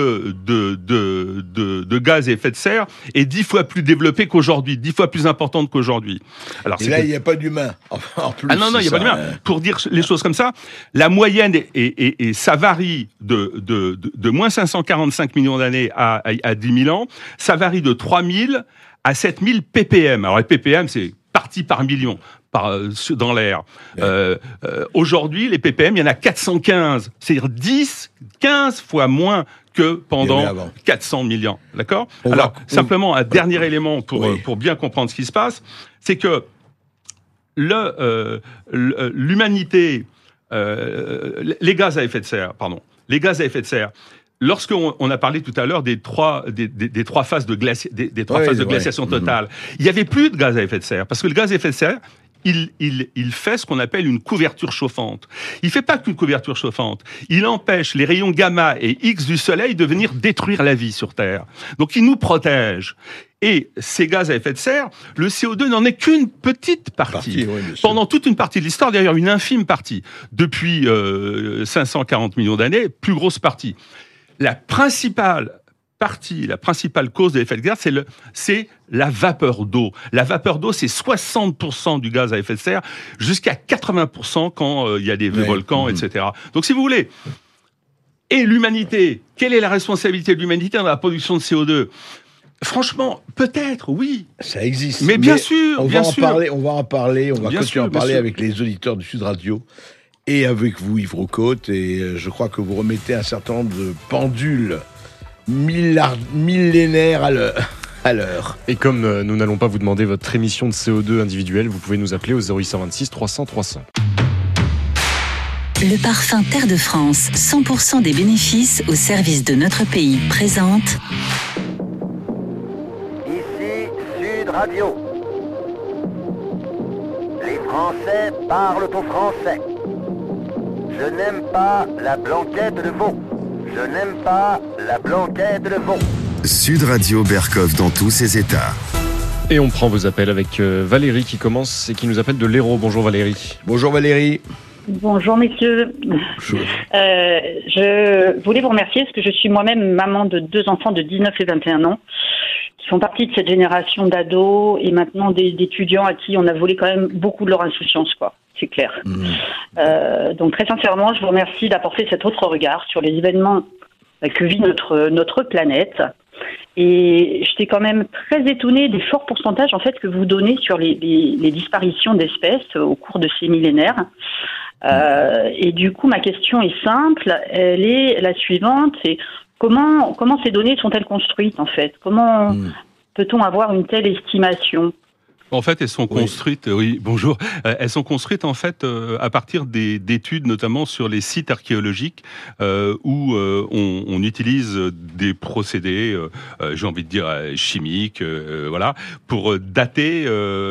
de gaz à effet de serre est 10 fois plus développée qu'aujourd'hui, 10 fois plus importante qu'aujourd'hui. Alors, et là, il n'y a pas d'humain. Enfin, en plus, non, il n'y a pas d'humain. Pour dire les choses comme ça, la moyenne, et ça varie de moins 545 millions d'années à 10 000 ans, ça varie de 3000 à 7000 ppm. Alors, les ppm, c'est partie par million. Dans l'air. Aujourd'hui, les ppm, il y en a 415. C'est-à-dire 15 fois moins que pendant 400 000 ans. D'accord ? Alors, simplement, un dernier élément pour bien comprendre ce qui se passe, c'est que l'humanité, les gaz à effet de serre, lorsqu'on a parlé tout à l'heure des trois phases de glaciation totale, il n'y avait plus de gaz à effet de serre, parce que le gaz à effet de serre, il fait ce qu'on appelle une couverture chauffante. Il fait pas qu'une couverture chauffante. Il empêche les rayons gamma et X du soleil de venir détruire la vie sur Terre. Donc il nous protège. Et ces gaz à effet de serre, le CO2 n'en est qu'une petite partie. Pendant toute une partie de l'histoire, d'ailleurs une infime partie. Depuis 540 millions d'années, plus grosse partie. La principale cause de l'effet de serre, c'est la vapeur d'eau. La vapeur d'eau, c'est 60% du gaz à effet de serre, jusqu'à 80% quand il y a des volcans, etc. Donc, si vous voulez, et l'humanité, quelle est la responsabilité de l'humanité dans la production de CO2 ? Franchement, peut-être, oui. Ça existe. Mais bien sûr, on va continuer à en parler avec les auditeurs du Sud Radio. Et avec vous, Yves Rocôte, et je crois que vous remettez un certain nombre de pendules millénaires à l'heure. Et comme nous n'allons pas vous demander votre émission de CO2 individuelle, vous pouvez nous appeler au 0826 300 300. Le parfum Terre de France, 100% des bénéfices au service de notre pays, présente... Ici Sud Radio. Les Français parlent au français. Je n'aime pas la blanquette de veau. Je n'aime pas la blanquette de veau. Sud Radio Berkov dans tous ses états. Et on prend vos appels avec Valérie qui commence et qui nous appelle de l'Hérault. Bonjour Valérie. Bonjour Valérie. Bonjour messieurs. Bonjour. Je voulais vous remercier parce que je suis moi-même maman de 2 enfants de 19 et 21 ans qui font partie de cette génération d'ados et maintenant d'étudiants à qui on a volé quand même beaucoup de leur insouciance, quoi. C'est clair. Donc très sincèrement, je vous remercie d'apporter cet autre regard sur les événements que vit notre planète. Et j'étais quand même très étonnée des forts pourcentages en fait que vous donnez sur les disparitions d'espèces au cours de ces millénaires. Et du coup, ma question est simple, elle est la suivante, c'est comment ces données sont-elles construites en fait ? Comment peut-on avoir une telle estimation ? En fait, elles sont construites, bonjour, elles sont construites en fait à partir d'études notamment sur les sites archéologiques où on utilise des procédés, j'ai envie de dire chimiques, voilà, pour dater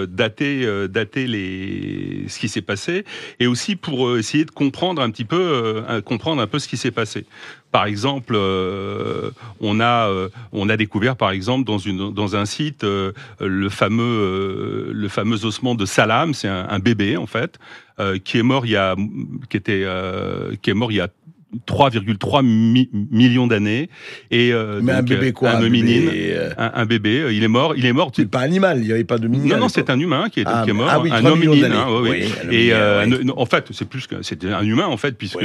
ce qui s'est passé et aussi pour essayer de comprendre un peu ce qui s'est passé. Par exemple, on a découvert par exemple dans un site le fameux ossement de Salam, c'est un bébé en fait qui est mort il y a 3,3 millions d'années et mais donc, un bébé quoi, un hominine, un bébé, il est mort. C'est pas animal, il n'y avait pas de hominine. Non, c'est un humain qui est mort, oui, un hominine. Et en fait, c'était un humain en fait, puisque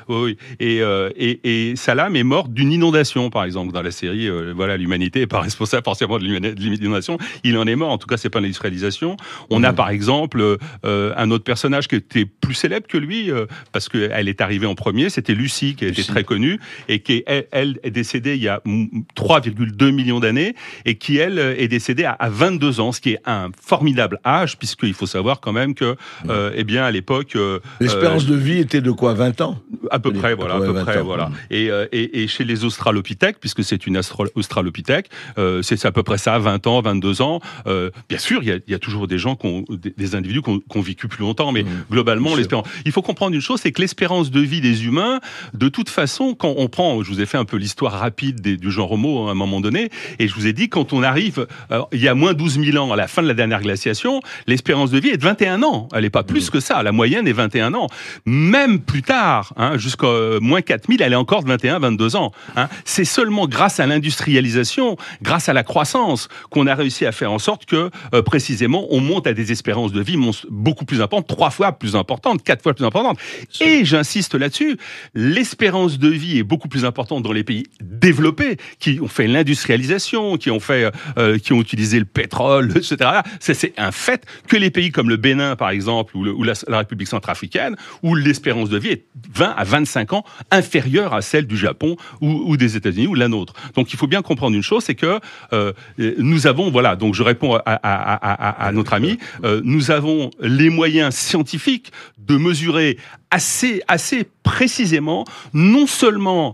et Salam est mort d'une inondation, par exemple, dans la série. Voilà, l'humanité n'est pas responsable forcément de l'inondation. Il en est mort. En tout cas, c'est pas une industrialisation. On a par exemple un autre personnage qui était plus célèbre que lui parce qu'elle est arrivée en premier. C'était Lucie, qui a été très connue et qui elle est décédée il y a 3,2 millions d'années et qui elle est décédée à 22 ans, ce qui est un formidable âge puisqu'il faut savoir quand même que eh bien à l'époque l'espérance de vie était de quoi, 20 ans à peu près, voilà, à peu près, voilà. Et chez les australopithèques, puisque c'est une australopithèque, c'est à peu près ça, 20 ans, 22 ans. Bien sûr, il y a toujours des gens des individus qui ont vécu plus longtemps, mais globalement l'espérance. Il faut comprendre une chose, c'est que l'espérance de vie des humains, de toute façon, quand on prend, je vous ai fait un peu l'histoire rapide du genre Homo à un moment donné, et je vous ai dit, quand on arrive, il y a moins 12 000 ans, à la fin de la dernière glaciation, l'espérance de vie est de 21 ans. Elle n'est pas plus que ça. La moyenne est 21 ans. Même plus tard, jusqu'à moins 4 000, elle est encore de 21, 22 ans. C'est seulement grâce à l'industrialisation, grâce à la croissance, qu'on a réussi à faire en sorte que, précisément, on monte à des espérances de vie beaucoup plus importantes, 3 fois plus importantes, 4 fois plus importantes. Et j'insiste là-dessus, l'espérance de vie est beaucoup plus importante dans les pays développés, qui ont fait l'industrialisation, qui ont utilisé le pétrole, etc. C'est un fait que les pays comme le Bénin, par exemple, ou la République centrafricaine, où l'espérance de vie est 20 à 25 ans inférieure à celle du Japon ou des États-Unis ou la nôtre. Donc il faut bien comprendre une chose, c'est que nous avons, voilà, donc je réponds à notre ami, nous avons les moyens scientifiques de mesurer assez précisément non seulement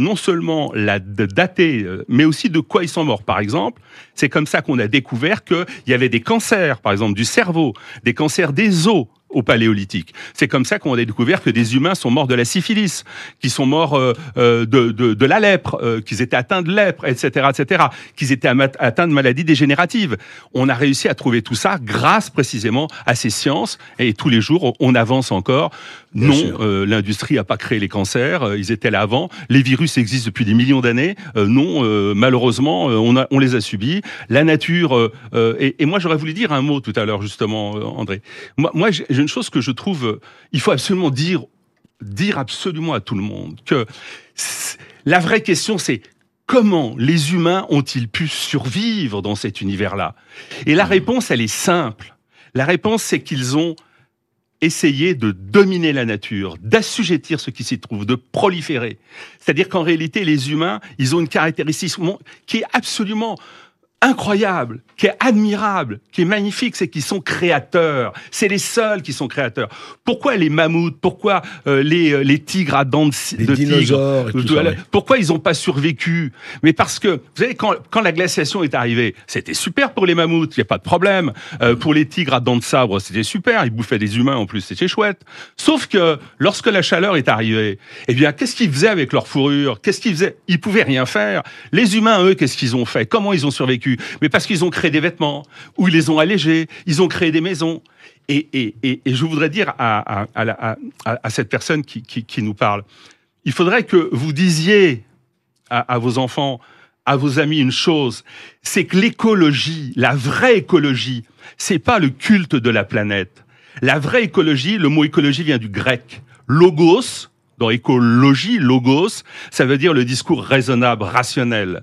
de dater, mais aussi de quoi ils sont morts. Par exemple, c'est comme ça qu'on a découvert qu'il y avait des cancers, par exemple du cerveau, des cancers des os au Paléolithique. C'est comme ça qu'on a découvert que des humains sont morts de la syphilis, qui sont morts de la lèpre, qu'ils étaient atteints de lèpre, etc., qu'ils étaient atteints de maladies dégénératives. On a réussi à trouver tout ça grâce précisément à ces sciences, et tous les jours, on avance encore. L'industrie n'a pas créé les cancers, ils étaient là avant. Les virus existent depuis des millions d'années. Malheureusement, on les a subis. La nature... et moi, j'aurais voulu dire un mot tout à l'heure, justement, André. Moi, j'ai une chose que je trouve... il faut absolument dire absolument à tout le monde que la vraie question, c'est comment les humains ont-ils pu survivre dans cet univers-là ? Et la réponse, elle est simple. La réponse, c'est qu'ils ont essayé de dominer la nature, d'assujettir ce qui s'y trouve, de proliférer. C'est-à-dire qu'en réalité, les humains, ils ont une caractéristique qui est absolument incroyable, qui est admirable, qui est magnifique, c'est qu'ils sont créateurs. C'est les seuls qui sont créateurs. Pourquoi les mammouths? Pourquoi les tigres à dents de dinosaures et tout ça, ouais. Pourquoi ils n'ont pas survécu? Mais parce que, vous savez, quand la glaciation est arrivée, c'était super pour les mammouths, il n'y a pas de problème. Pour les tigres à dents de sabre, c'était super, ils bouffaient des humains en plus, c'était chouette. Sauf que, lorsque la chaleur est arrivée, eh bien, qu'est-ce qu'ils faisaient avec leur fourrure? Qu'est-ce qu'ils faisaient? Ils pouvaient rien faire. Les humains, eux, qu'est-ce qu'ils ont fait? Comment ils ont survécu? Mais parce qu'ils ont créé des vêtements, ou ils les ont allégés, ils ont créé des maisons. Et je voudrais dire à cette personne qui nous parle, il faudrait que vous disiez à vos enfants, à vos amis une chose, c'est que l'écologie, la vraie écologie, c'est pas le culte de la planète. La vraie écologie, le mot écologie vient du grec. Logos, dans écologie, logos, ça veut dire le discours raisonnable, rationnel.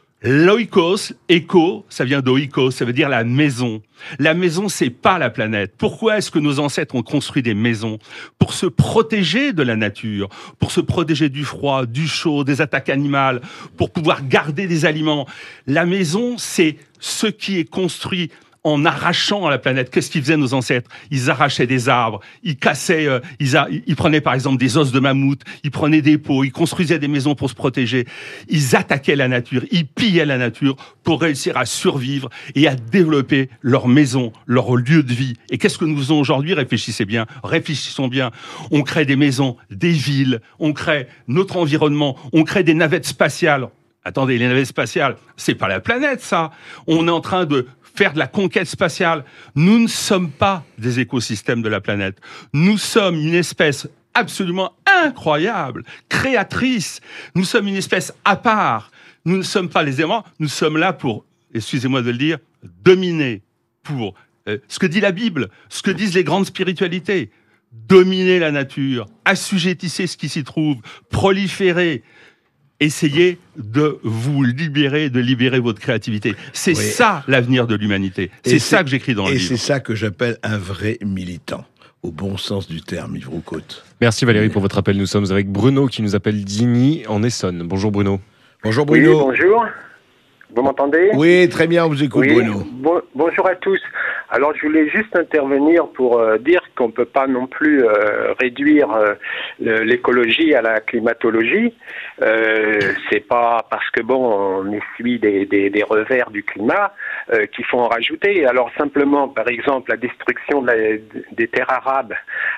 Loikos, éco, ça vient d'oikos, ça veut dire la maison. La maison, c'est pas la planète. Pourquoi est-ce que nos ancêtres ont construit des maisons? Pour se protéger de la nature, pour se protéger du froid, du chaud, des attaques animales, pour pouvoir garder des aliments. La maison, c'est ce qui est construit en arrachant à la planète. Qu'est-ce qu'ils faisaient nos ancêtres? Ils arrachaient des arbres, ils cassaient, ils prenaient par exemple des os de mammouth, ils prenaient des peaux, ils construisaient des maisons pour se protéger. Ils attaquaient la nature, ils pillaient la nature pour réussir à survivre et à développer leur maison, leur lieu de vie. Et qu'est-ce que nous faisons aujourd'hui? Réfléchissons bien. On crée des maisons, des villes, on crée notre environnement, on crée des navettes spatiales. Attendez, les navettes spatiales, c'est pas la planète, ça. On est en train de faire de la conquête spatiale. Nous ne sommes pas des écosystèmes de la planète. Nous sommes une espèce absolument incroyable, créatrice. Nous sommes une espèce à part. Nous ne sommes pas les aimants. Nous sommes là pour, excusez-moi de le dire, dominer, pour ce que dit la Bible, ce que disent les grandes spiritualités. Dominer la nature, assujettissez ce qui s'y trouve, proliférer. Essayez de vous libérer, de libérer votre créativité. C'est ça l'avenir de l'humanité. C'est ça que j'écris dans le livre. Et c'est ça que j'appelle un vrai militant, au bon sens du terme, Yves Roucaute. Merci Valérie pour votre appel. Nous sommes avec Bruno qui nous appelle d'Igny en Essonne. Bonjour Bruno. Bonjour Bruno. Oui, bonjour. Vous m'entendez? Oui, très bien, on vous écoute Bruno. Bonjour à tous. Alors je voulais juste intervenir pour dire qu'on ne peut pas non plus réduire l'écologie à la climatologie. C'est pas parce que on essuie des revers du climat qu'il faut en rajouter. Alors simplement, par exemple, la destruction des terres arables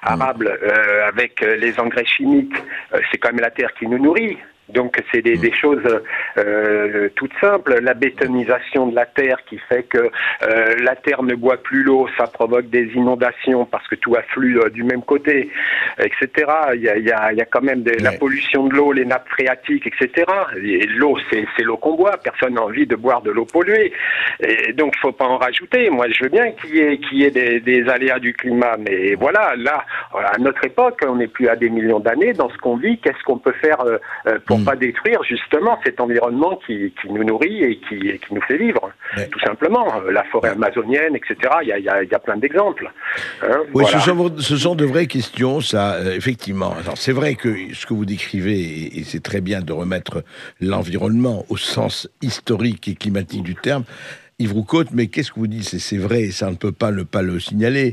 avec les engrais chimiques, c'est quand même la terre qui nous nourrit. Donc c'est des choses toutes simples. La bétonisation de la terre qui fait que la terre ne boit plus l'eau, ça provoque des inondations parce que tout afflue du même côté, etc. Il y a quand même la pollution de l'eau, les nappes phréatiques, etc. Et l'eau, c'est l'eau qu'on boit. Personne n'a envie de boire de l'eau polluée. Et donc il faut pas en rajouter. Moi, je veux bien qu'il y ait des aléas du climat, mais voilà, là, à notre époque, on n'est plus à des millions d'années dans ce qu'on vit. Qu'est-ce qu'on peut faire pour pas détruire justement cet environnement qui nous nourrit et qui nous fait vivre, tout simplement. La forêt amazonienne, etc. Il y a plein d'exemples. Oui, voilà. ce sont de vraies questions, ça, effectivement. Alors, c'est vrai que ce que vous décrivez, et c'est très bien de remettre l'environnement au sens historique et climatique du terme, Yves Roucaute, mais qu'est-ce que vous dites? C'est vrai, et ça on ne peut pas le signaler.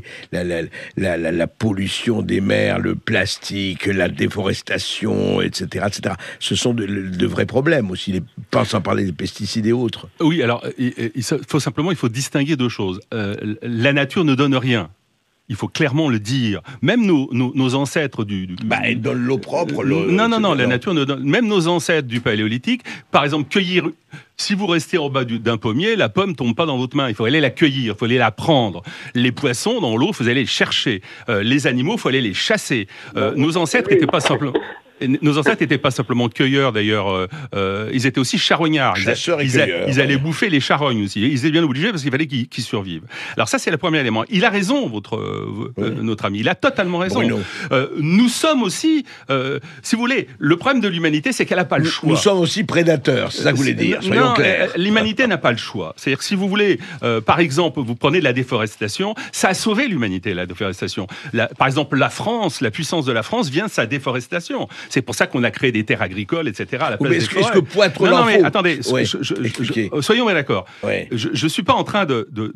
La pollution des mers, le plastique, la déforestation, etc. Ce sont de vrais problèmes aussi, pas sans parler des pesticides et autres. Oui, alors il faut distinguer deux choses. La nature ne donne rien. Il faut clairement le dire. Même nos ancêtres elle donne l'eau propre. Non, la nature ne donne... Même nos ancêtres du Paléolithique, par exemple, cueillir... Si vous restez en bas d'un pommier, la pomme tombe pas dans votre main. Il faut aller la cueillir, il faut aller la prendre. Les poissons, dans l'eau, il faut aller les chercher. Les animaux, il faut aller les chasser. Nos ancêtres n'étaient pas simplement... Nos ancêtres n'étaient pas simplement cueilleurs, d'ailleurs. Ils étaient aussi charognards. Chasseurs et cueilleurs. Ils allaient bouffer les charognes aussi. Ils étaient bien obligés parce qu'il fallait qu'ils survivent. Alors ça, c'est le premier élément. Il a raison, notre ami. Il a totalement raison. Nous sommes aussi, si vous voulez, le problème de l'humanité, c'est qu'elle n'a pas le choix. Nous sommes aussi prédateurs, c'est ça que vous voulez dire. Soyons clairs. L'humanité n'a pas le choix. C'est-à-dire que si vous voulez, par exemple, vous prenez de la déforestation, ça a sauvé l'humanité, la déforestation. Par exemple, la France, la puissance de la France vient de sa déforestation. C'est pour ça qu'on a créé des terres agricoles, etc. À la place des forêts. Est-ce que Pointe non, mais attendez, soyons bien d'accord. Ouais. Je suis pas en train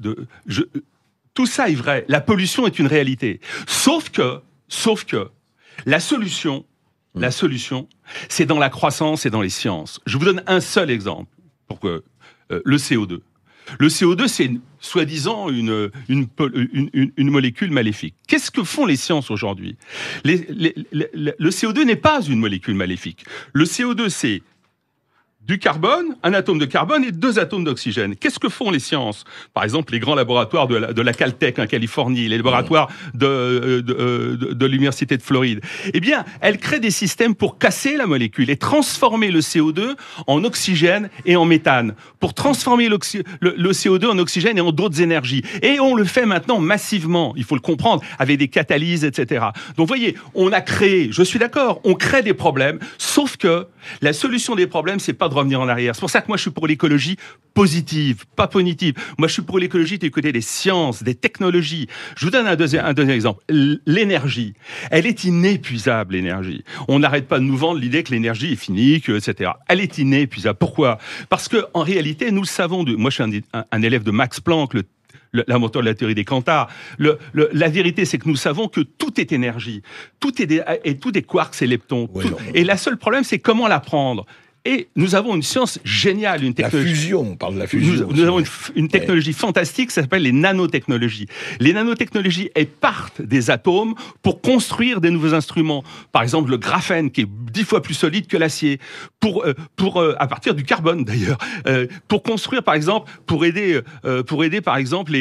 tout ça est vrai. La pollution est une réalité. Sauf que la solution, c'est dans la croissance et dans les sciences. Je vous donne un seul exemple pour que le CO2. Le CO2, c'est soi-disant une molécule maléfique. Qu'est-ce que font les sciences aujourd'hui ? Le CO2 n'est pas une molécule maléfique. Le CO2, c'est du carbone, un atome de carbone et 2 atomes d'oxygène. Qu'est-ce que font les sciences ? Par exemple, les grands laboratoires de la Caltech en Californie, les laboratoires de l'Université de Floride. Eh bien, elles créent des systèmes pour casser la molécule et transformer le CO2 en oxygène et en méthane, pour transformer le CO2 en oxygène et en d'autres énergies. Et on le fait maintenant massivement, il faut le comprendre, avec des catalyses, etc. Donc, vous voyez, on a créé, je suis d'accord, on crée des problèmes, sauf que la solution des problèmes, c'est pas de revenir en arrière. C'est pour ça que moi, je suis pour l'écologie positive, pas punitive. Moi, je suis pour l'écologie du côté des sciences, des technologies. Je vous donne un deuxième exemple. L'énergie. Elle est inépuisable, l'énergie. On n'arrête pas de nous vendre l'idée que l'énergie est finie, etc. Elle est inépuisable. Pourquoi ? Parce que, en réalité, nous le savons. Moi, je suis un élève de Max Planck, l'inventeur de la théorie des quantas. La vérité, c'est que nous savons que tout est énergie. Tout est quarks et leptons. Et le seul problème, c'est comment la prendre. Et nous avons une science géniale, une technologie. La fusion, on parle de la fusion. Nous avons une technologie fantastique, ça s'appelle les nanotechnologies. Les nanotechnologies, elles partent des atomes pour construire des nouveaux instruments. Par exemple, le graphène, qui est 10 fois plus solide que l'acier, à partir du carbone d'ailleurs, pour construire, par exemple, pour aider par exemple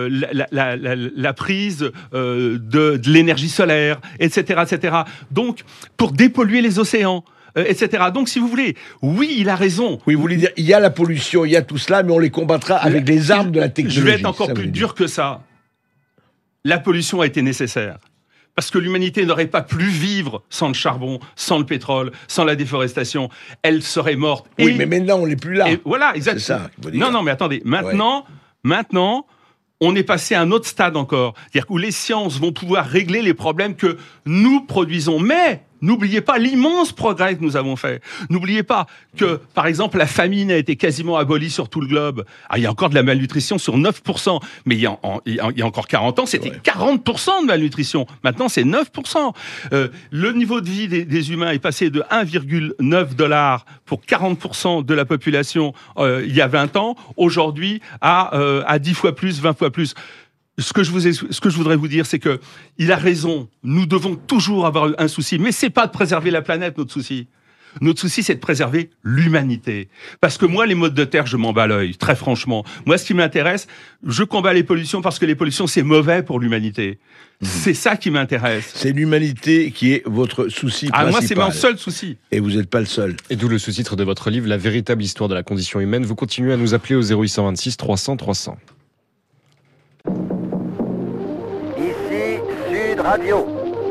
la prise de l'énergie solaire, etc., etc. Donc, pour dépolluer les océans. Etc. Donc, si vous voulez, oui, il a raison. Oui, vous voulez dire, il y a la pollution, il y a tout cela, mais on les combattra avec les armes de la technologie. Je vais être encore plus dur que ça. La pollution a été nécessaire. Parce que l'humanité n'aurait pas pu vivre sans le charbon, sans le pétrole, sans la déforestation. Elle serait morte. Oui, mais maintenant, on n'est plus là. Et voilà, exactement. C'est ça qu'il faut dire. Non, mais attendez. Maintenant, on est passé à un autre stade encore. C'est-à-dire où les sciences vont pouvoir régler les problèmes que nous produisons. Mais n'oubliez pas l'immense progrès que nous avons fait. N'oubliez pas que, par exemple, la famine a été quasiment abolie sur tout le globe. Il y a encore de la malnutrition sur 9%, mais il y a encore 40 ans, c'était 40% de malnutrition. Maintenant, c'est 9%. Le niveau de vie des humains est passé de 1,9 $ pour 40% de la population il y a 20 ans, aujourd'hui à 10 fois plus, 20 fois plus. Ce que je voudrais vous dire, c'est que il a raison. Nous devons toujours avoir un souci, mais c'est pas de préserver la planète, notre souci. Notre souci, c'est de préserver l'humanité. Parce que moi, les modes de terre, je m'en bats l'œil, très franchement. Moi, ce qui m'intéresse, je combats les pollutions parce que les pollutions, c'est mauvais pour l'humanité. C'est ça qui m'intéresse. C'est l'humanité qui est votre souci principal. Moi, c'est mon seul souci. Et vous n'êtes pas le seul. Et d'où le sous-titre de votre livre, La véritable histoire de la condition humaine. Vous continuez à nous appeler au 0826 300 300. Sud Radio.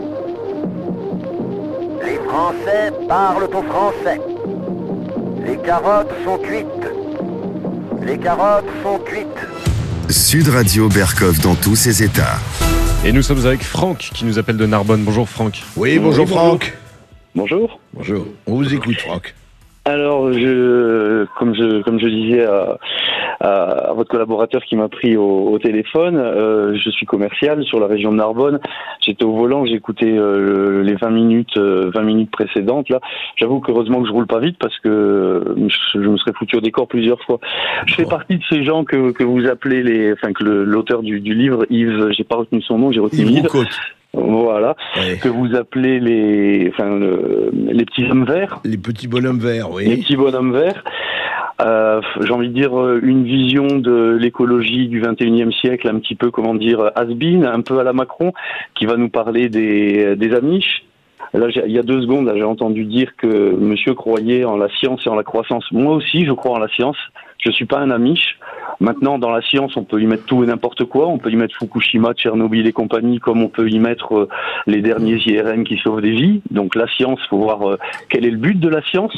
Les Français parlent au français. Les carottes sont cuites. Les carottes sont cuites. Sud Radio Berkov dans tous ses états. Et nous sommes avec Franck qui nous appelle de Narbonne. Bonjour Franck. Oui, bonjour Franck. Bonjour. Bonjour. On vous écoute Franck. Alors, comme je disais à votre collaborateur qui m'a pris au téléphone, je suis commercial sur la région de Narbonne. J'étais au volant, j'écoutais les 20 minutes précédentes. Là, j'avoue qu'heureusement que je roule pas vite parce que je me serais foutu au décor plusieurs fois. Je fais partie de ces gens que vous appelez que l'auteur du livre, Yves, j'ai pas retenu son nom, j'ai retenu Yves. Voilà, oui. Que vous appelez les petits hommes verts. Les petits bonhommes verts, oui. Les petits bonhommes verts. J'ai envie de dire une vision de l'écologie du 21e siècle, un petit peu, has-been, un peu à la Macron, qui va nous parler des Amish. Là, il y a 2 secondes, j'ai entendu dire que monsieur croyait en la science et en la croissance. Moi aussi, je crois en la science. Je suis pas un Amish. Maintenant, dans la science, on peut y mettre tout et n'importe quoi. On peut y mettre Fukushima, Tchernobyl et compagnie, comme on peut y mettre les derniers IRM qui sauvent des vies. Donc la science, faut voir quel est le but de la science.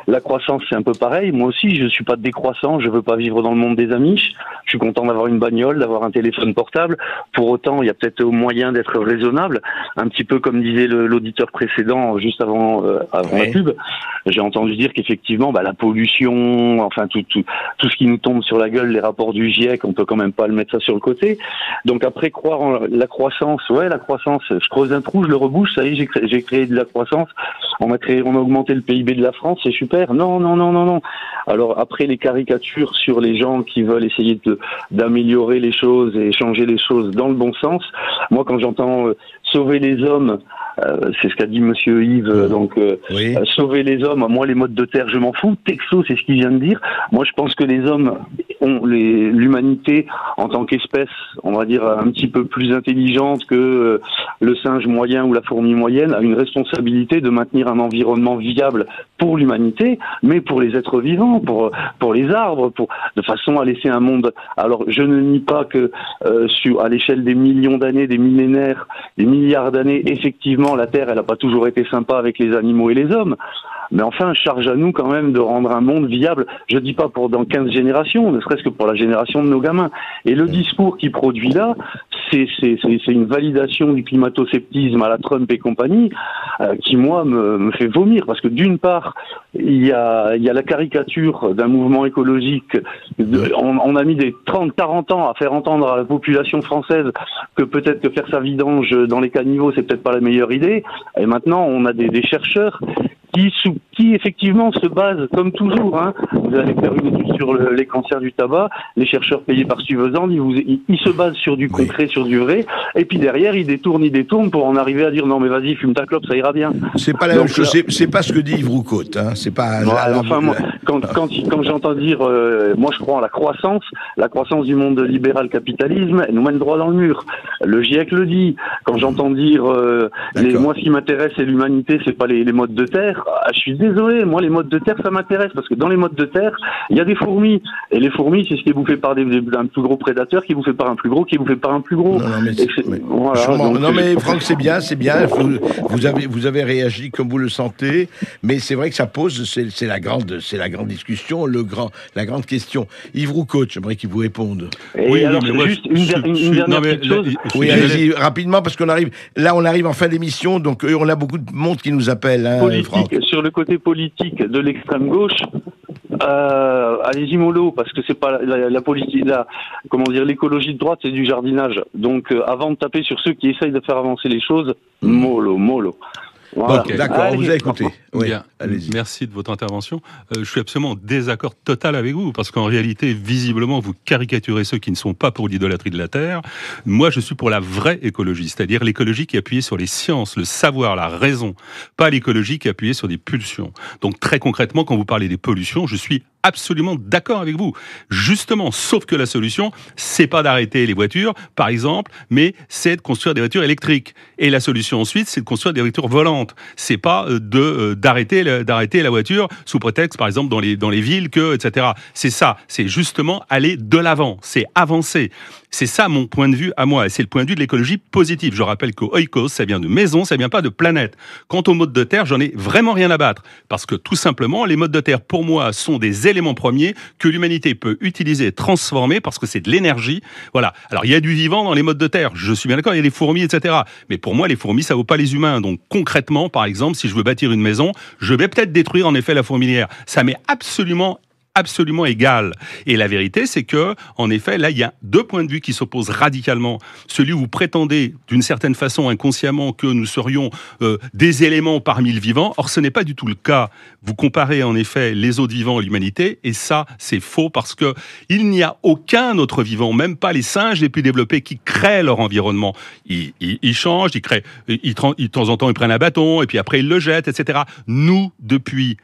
La croissance, c'est un peu pareil. Moi aussi, je suis pas décroissant. Je veux pas vivre dans le monde des Amish. Je suis content d'avoir une bagnole, d'avoir un téléphone portable. Pour autant, il y a peut-être moyen d'être raisonnable. Un petit peu comme disait l'auditeur précédent, juste avant la pub. J'ai entendu dire qu'effectivement, la pollution, enfin tout ce qui nous tombe sur la gueule, les rapports du GIEC, on peut quand même pas le mettre ça sur le côté. Donc après, croire en la croissance, la croissance, je creuse un trou, je le rebouche, ça y est, j'ai créé de la croissance. On a augmenté le PIB de la France, c'est super. Non. Alors après, les caricatures sur les gens qui veulent essayer d'améliorer les choses et changer les choses dans le bon sens. Moi, quand j'entends sauver les hommes, c'est ce qu'a dit Monsieur Yves, sauver les hommes, moi les modes de terre, je m'en fous. Texto, c'est ce qu'il vient de dire. Moi, je pense que les hommes ont l'humanité en tant qu'espèce, on va dire un petit peu plus intelligente que le singe moyen ou la fourmi moyenne, a une responsabilité de maintenir un environnement viable pour l'humanité, mais pour les êtres vivants, pour les arbres, de façon à laisser un monde. Alors, je ne nie pas que à l'échelle des millions d'années, des millénaires, des milliards d'années, effectivement, la Terre, elle n'a pas toujours été sympa avec les animaux et les hommes. Mais enfin, charge à nous quand même de rendre un monde viable. Je dis pas pour dans 15 générations, ne serait-ce que pour la génération de nos gamins. Et le discours qu'il produit là, c'est une validation du climato-sceptisme à la Trump et compagnie, qui moi me fait vomir. Parce que d'une part, il y a la caricature d'un mouvement écologique. On a mis des 30-40 ans à faire entendre à la population française que peut-être que faire sa vidange dans les caniveaux, c'est peut-être pas la meilleure idée. Et maintenant, on a des chercheurs qui effectivement se basent, comme toujours, vous allez faire une étude sur les cancers du tabac, les chercheurs payés par Stuyvesant, ils se basent sur du concret, sur du vrai, et puis derrière, ils détournent pour en arriver à dire non mais vas-y, fume ta clope, ça ira bien. C'est pas la même chose, c'est pas ce que dit Yves Roucaute, c'est pas... moi, quand j'entends dire, moi je crois en la croissance du monde libéral capitalisme, elle nous mène droit dans le mur. Le GIEC le dit. Quand j'entends dire, moi ce qui m'intéresse c'est l'humanité, c'est pas les modes de terre, je suis désolé, moi les modes de terre ça m'intéresse parce que dans les modes de terre il y a des fourmis et les fourmis c'est ce qui est bouffé par un plus gros prédateur qui est bouffé par un plus gros qui est bouffé par un plus gros. Mais Franck c'est bien, vous avez réagi comme vous le sentez, mais c'est vrai que ça pose, c'est la grande discussion, la grande question. Yves Roucaute, j'aimerais qu'il vous réponde. Oui, alors juste une dernière petite chose. Oui, allez-y rapidement parce qu'on arrive en fin d'émission, donc on a beaucoup de monde qui nous appelle. Franck. Sur le côté politique de l'extrême gauche, allez-y mollo, parce que c'est pas la politique, l'écologie de droite, c'est du jardinage. Donc avant de taper sur ceux qui essayent de faire avancer les choses, mollo. Voilà. Bon, d'accord, on vous a écouté. Oui, merci de votre intervention. Je suis absolument en désaccord total avec vous, parce qu'en réalité, visiblement, vous caricaturez ceux qui ne sont pas pour l'idolâtrie de la Terre. Moi, je suis pour la vraie écologie, c'est-à-dire l'écologie qui est appuyée sur les sciences, le savoir, la raison, pas l'écologie qui est appuyée sur des pulsions. Donc très concrètement, quand vous parlez des pollutions, je suis absolument d'accord avec vous. Justement, sauf que la solution, c'est pas d'arrêter les voitures, par exemple, mais c'est de construire des voitures électriques. Et la solution ensuite, c'est de construire des voitures volantes. C'est pas d'arrêter la voiture sous prétexte, par exemple, dans les villes, etc. C'est ça. C'est justement aller de l'avant. C'est avancer. C'est ça mon point de vue à moi. Et c'est le point de vue de l'écologie positive. Je rappelle qu'au oikos, ça vient de maison, ça vient pas de planète. Quant aux modes de terre, j'en ai vraiment rien à battre. Parce que tout simplement, les modes de terre, pour moi, sont des éléments premiers que l'humanité peut utiliser, transformer, parce que c'est de l'énergie. Voilà. Alors, il y a du vivant dans les modes de terre. Je suis bien d'accord, il y a des fourmis, etc. Mais pour moi, les fourmis, ça vaut pas les humains. Donc, concrètement, par exemple, si je veux bâtir une maison, je vais peut-être détruire, en effet, la fourmilière. Ça m'est absolument égal. Et la vérité, c'est que, en effet, là, il y a deux points de vue qui s'opposent radicalement. Celui où vous prétendez, d'une certaine façon, inconsciemment, que nous serions des éléments parmi le vivant. Or, ce n'est pas du tout le cas. Vous comparez, en effet, les autres vivants à l'humanité, et ça, c'est faux, parce que il n'y a aucun autre vivant, même pas les singes les plus développés, qui créent leur environnement. Ils changent, ils créent, de temps en temps, ils prennent un bâton, et puis après, ils le jettent, etc. Nous, depuis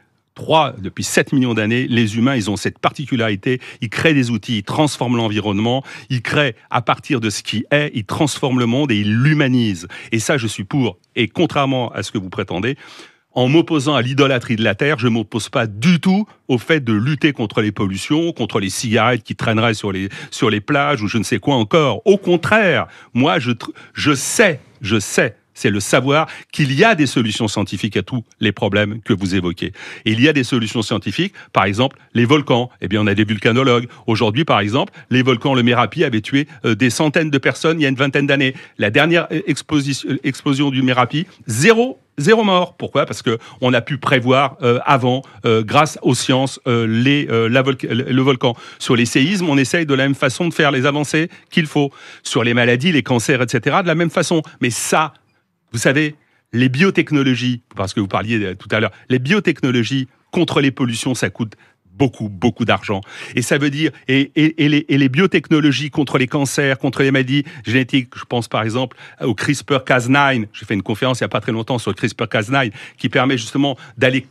7 millions d'années, les humains, ils ont cette particularité, ils créent des outils, ils transforment l'environnement, ils créent à partir de ce qui est, ils transforment le monde et ils l'humanisent. Et ça, je suis pour. Et contrairement à ce que vous prétendez, en m'opposant à l'idolâtrie de la Terre, je ne m'oppose pas du tout au fait de lutter contre les pollutions, contre les cigarettes qui traîneraient sur les plages ou je ne sais quoi encore. Au contraire, moi, je sais c'est le savoir qu'il y a des solutions scientifiques à tous les problèmes que vous évoquez. Et il y a des solutions scientifiques, par exemple, les volcans. Eh bien, on a des volcanologues. Aujourd'hui, par exemple, les volcans, le Merapi avait tué des centaines de personnes il y a une vingtaine d'années. La dernière explosion du Merapi, zéro mort. Pourquoi ? Parce que on a pu prévoir avant, grâce aux sciences, le volcan. Sur les séismes, on essaye de la même façon de faire les avancées qu'il faut. Sur les maladies, les cancers, etc., de la même façon. Mais ça, vous savez, les biotechnologies, parce que vous parliez tout à l'heure, les biotechnologies contre les pollutions, ça coûte beaucoup d'argent. Et ça veut dire, et les biotechnologies contre les cancers, contre les maladies génétiques, je pense par exemple au CRISPR-Cas9, j'ai fait une conférence il y a pas très longtemps sur le CRISPR-Cas9, qui permet justement d'aller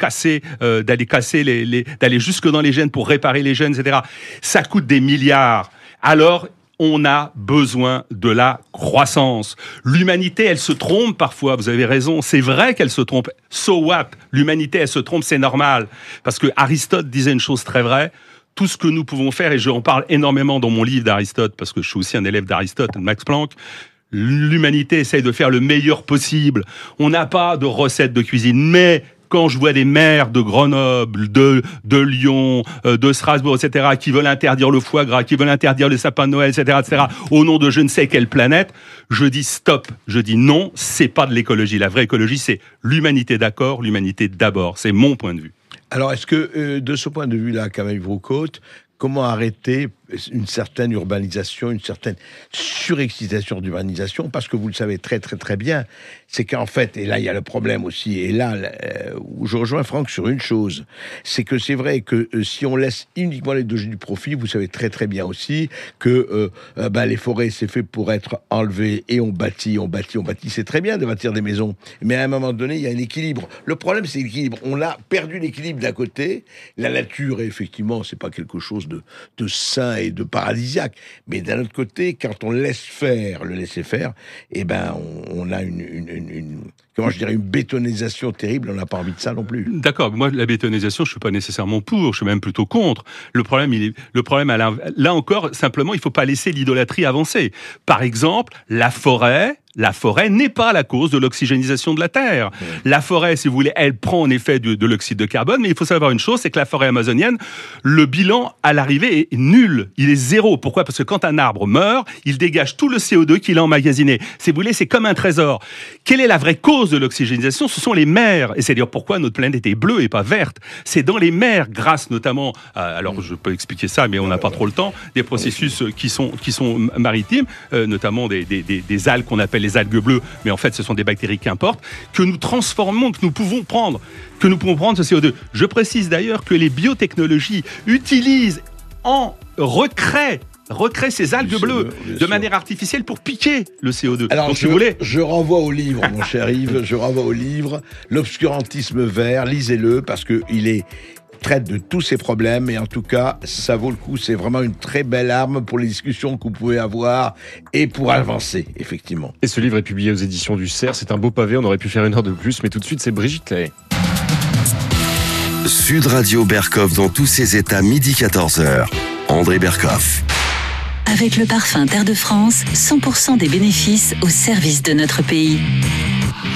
jusque dans les gènes pour réparer les gènes, etc. Ça coûte des milliards. Alors, on a besoin de la croissance. L'humanité, elle se trompe parfois, vous avez raison, c'est vrai qu'elle se trompe. So what ? L'humanité, elle se trompe, c'est normal. Parce que Aristote disait une chose très vraie, tout ce que nous pouvons faire, et j'en parle énormément dans mon livre d'Aristote, parce que je suis aussi un élève d'Aristote, de Max Planck, l'humanité essaye de faire le meilleur possible. On n'a pas de recette de cuisine, mais quand je vois des maires de Grenoble, de Lyon, de Strasbourg, etc., qui veulent interdire le foie gras, qui veulent interdire le sapin de Noël, etc., au nom de je ne sais quelle planète, je dis stop. Je dis non, c'est pas de l'écologie. La vraie écologie, c'est l'humanité d'accord, l'humanité d'abord. C'est mon point de vue. Alors, est-ce que, de ce point de vue-là, Camille Vroukote, comment arrêter une certaine urbanisation, une certaine surexcitation d'urbanisation, parce que vous le savez très bien, c'est qu'en fait, et là il y a le problème aussi, et là où je rejoins Franck sur une chose, c'est que c'est vrai que si on laisse uniquement les dangers du profit, vous savez très bien aussi que les forêts c'est fait pour être enlevées et on bâtit, c'est très bien de bâtir des maisons, mais à un moment donné il y a un équilibre. Le problème c'est l'équilibre, on a perdu l'équilibre d'un côté, la nature effectivement c'est pas quelque chose de sain et de paradisiaque, mais d'un autre côté, quand on laisse faire, le laisser faire, eh ben on a une bétonisation terrible, on n'a pas envie de ça non plus. D'accord, moi la bétonisation, je suis pas nécessairement pour, je suis même plutôt contre. Le problème là encore, simplement, il faut pas laisser l'idolâtrie avancer. Par exemple, la forêt n'est pas la cause de l'oxygénisation de la Terre. La forêt, si vous voulez, elle prend en effet de l'oxyde de carbone, mais il faut savoir une chose, c'est que la forêt amazonienne, le bilan à l'arrivée est nul. Il est zéro. Pourquoi ? Parce que quand un arbre meurt, il dégage tout le CO2 qu'il a emmagasiné. Si vous voulez, c'est comme un trésor. Quelle est la vraie cause de l'oxygénisation ? Ce sont les mers. Et c'est dire pourquoi notre planète est bleue et pas verte. C'est dans les mers, grâce notamment, alors je peux expliquer ça, mais on n'a pas trop le temps, des processus qui sont maritimes, notamment des algues qu'on appelle les algues bleues, mais en fait ce sont des bactéries qu'importe, que nous transformons, que nous pouvons prendre ce CO2. Je précise d'ailleurs que les biotechnologies utilisent recréent ces algues bleues de manière artificielle pour piquer le CO2. Alors, donc, si vous voulez... je renvoie au livre, mon cher Yves, L'obscurantisme vert, lisez-le, parce qu'il traite de tous ces problèmes, et en tout cas, ça vaut le coup. C'est vraiment une très belle arme pour les discussions que vous pouvez avoir et pour avancer, effectivement. Et ce livre est publié aux éditions du Cerf. C'est un beau pavé, on aurait pu faire une heure de plus, mais tout de suite, c'est Brigitte Lahaye. Sud Radio Berkhoff dans tous ses états, midi 14h. André Berkhoff. Avec le parfum Terre de France, 100% des bénéfices au service de notre pays.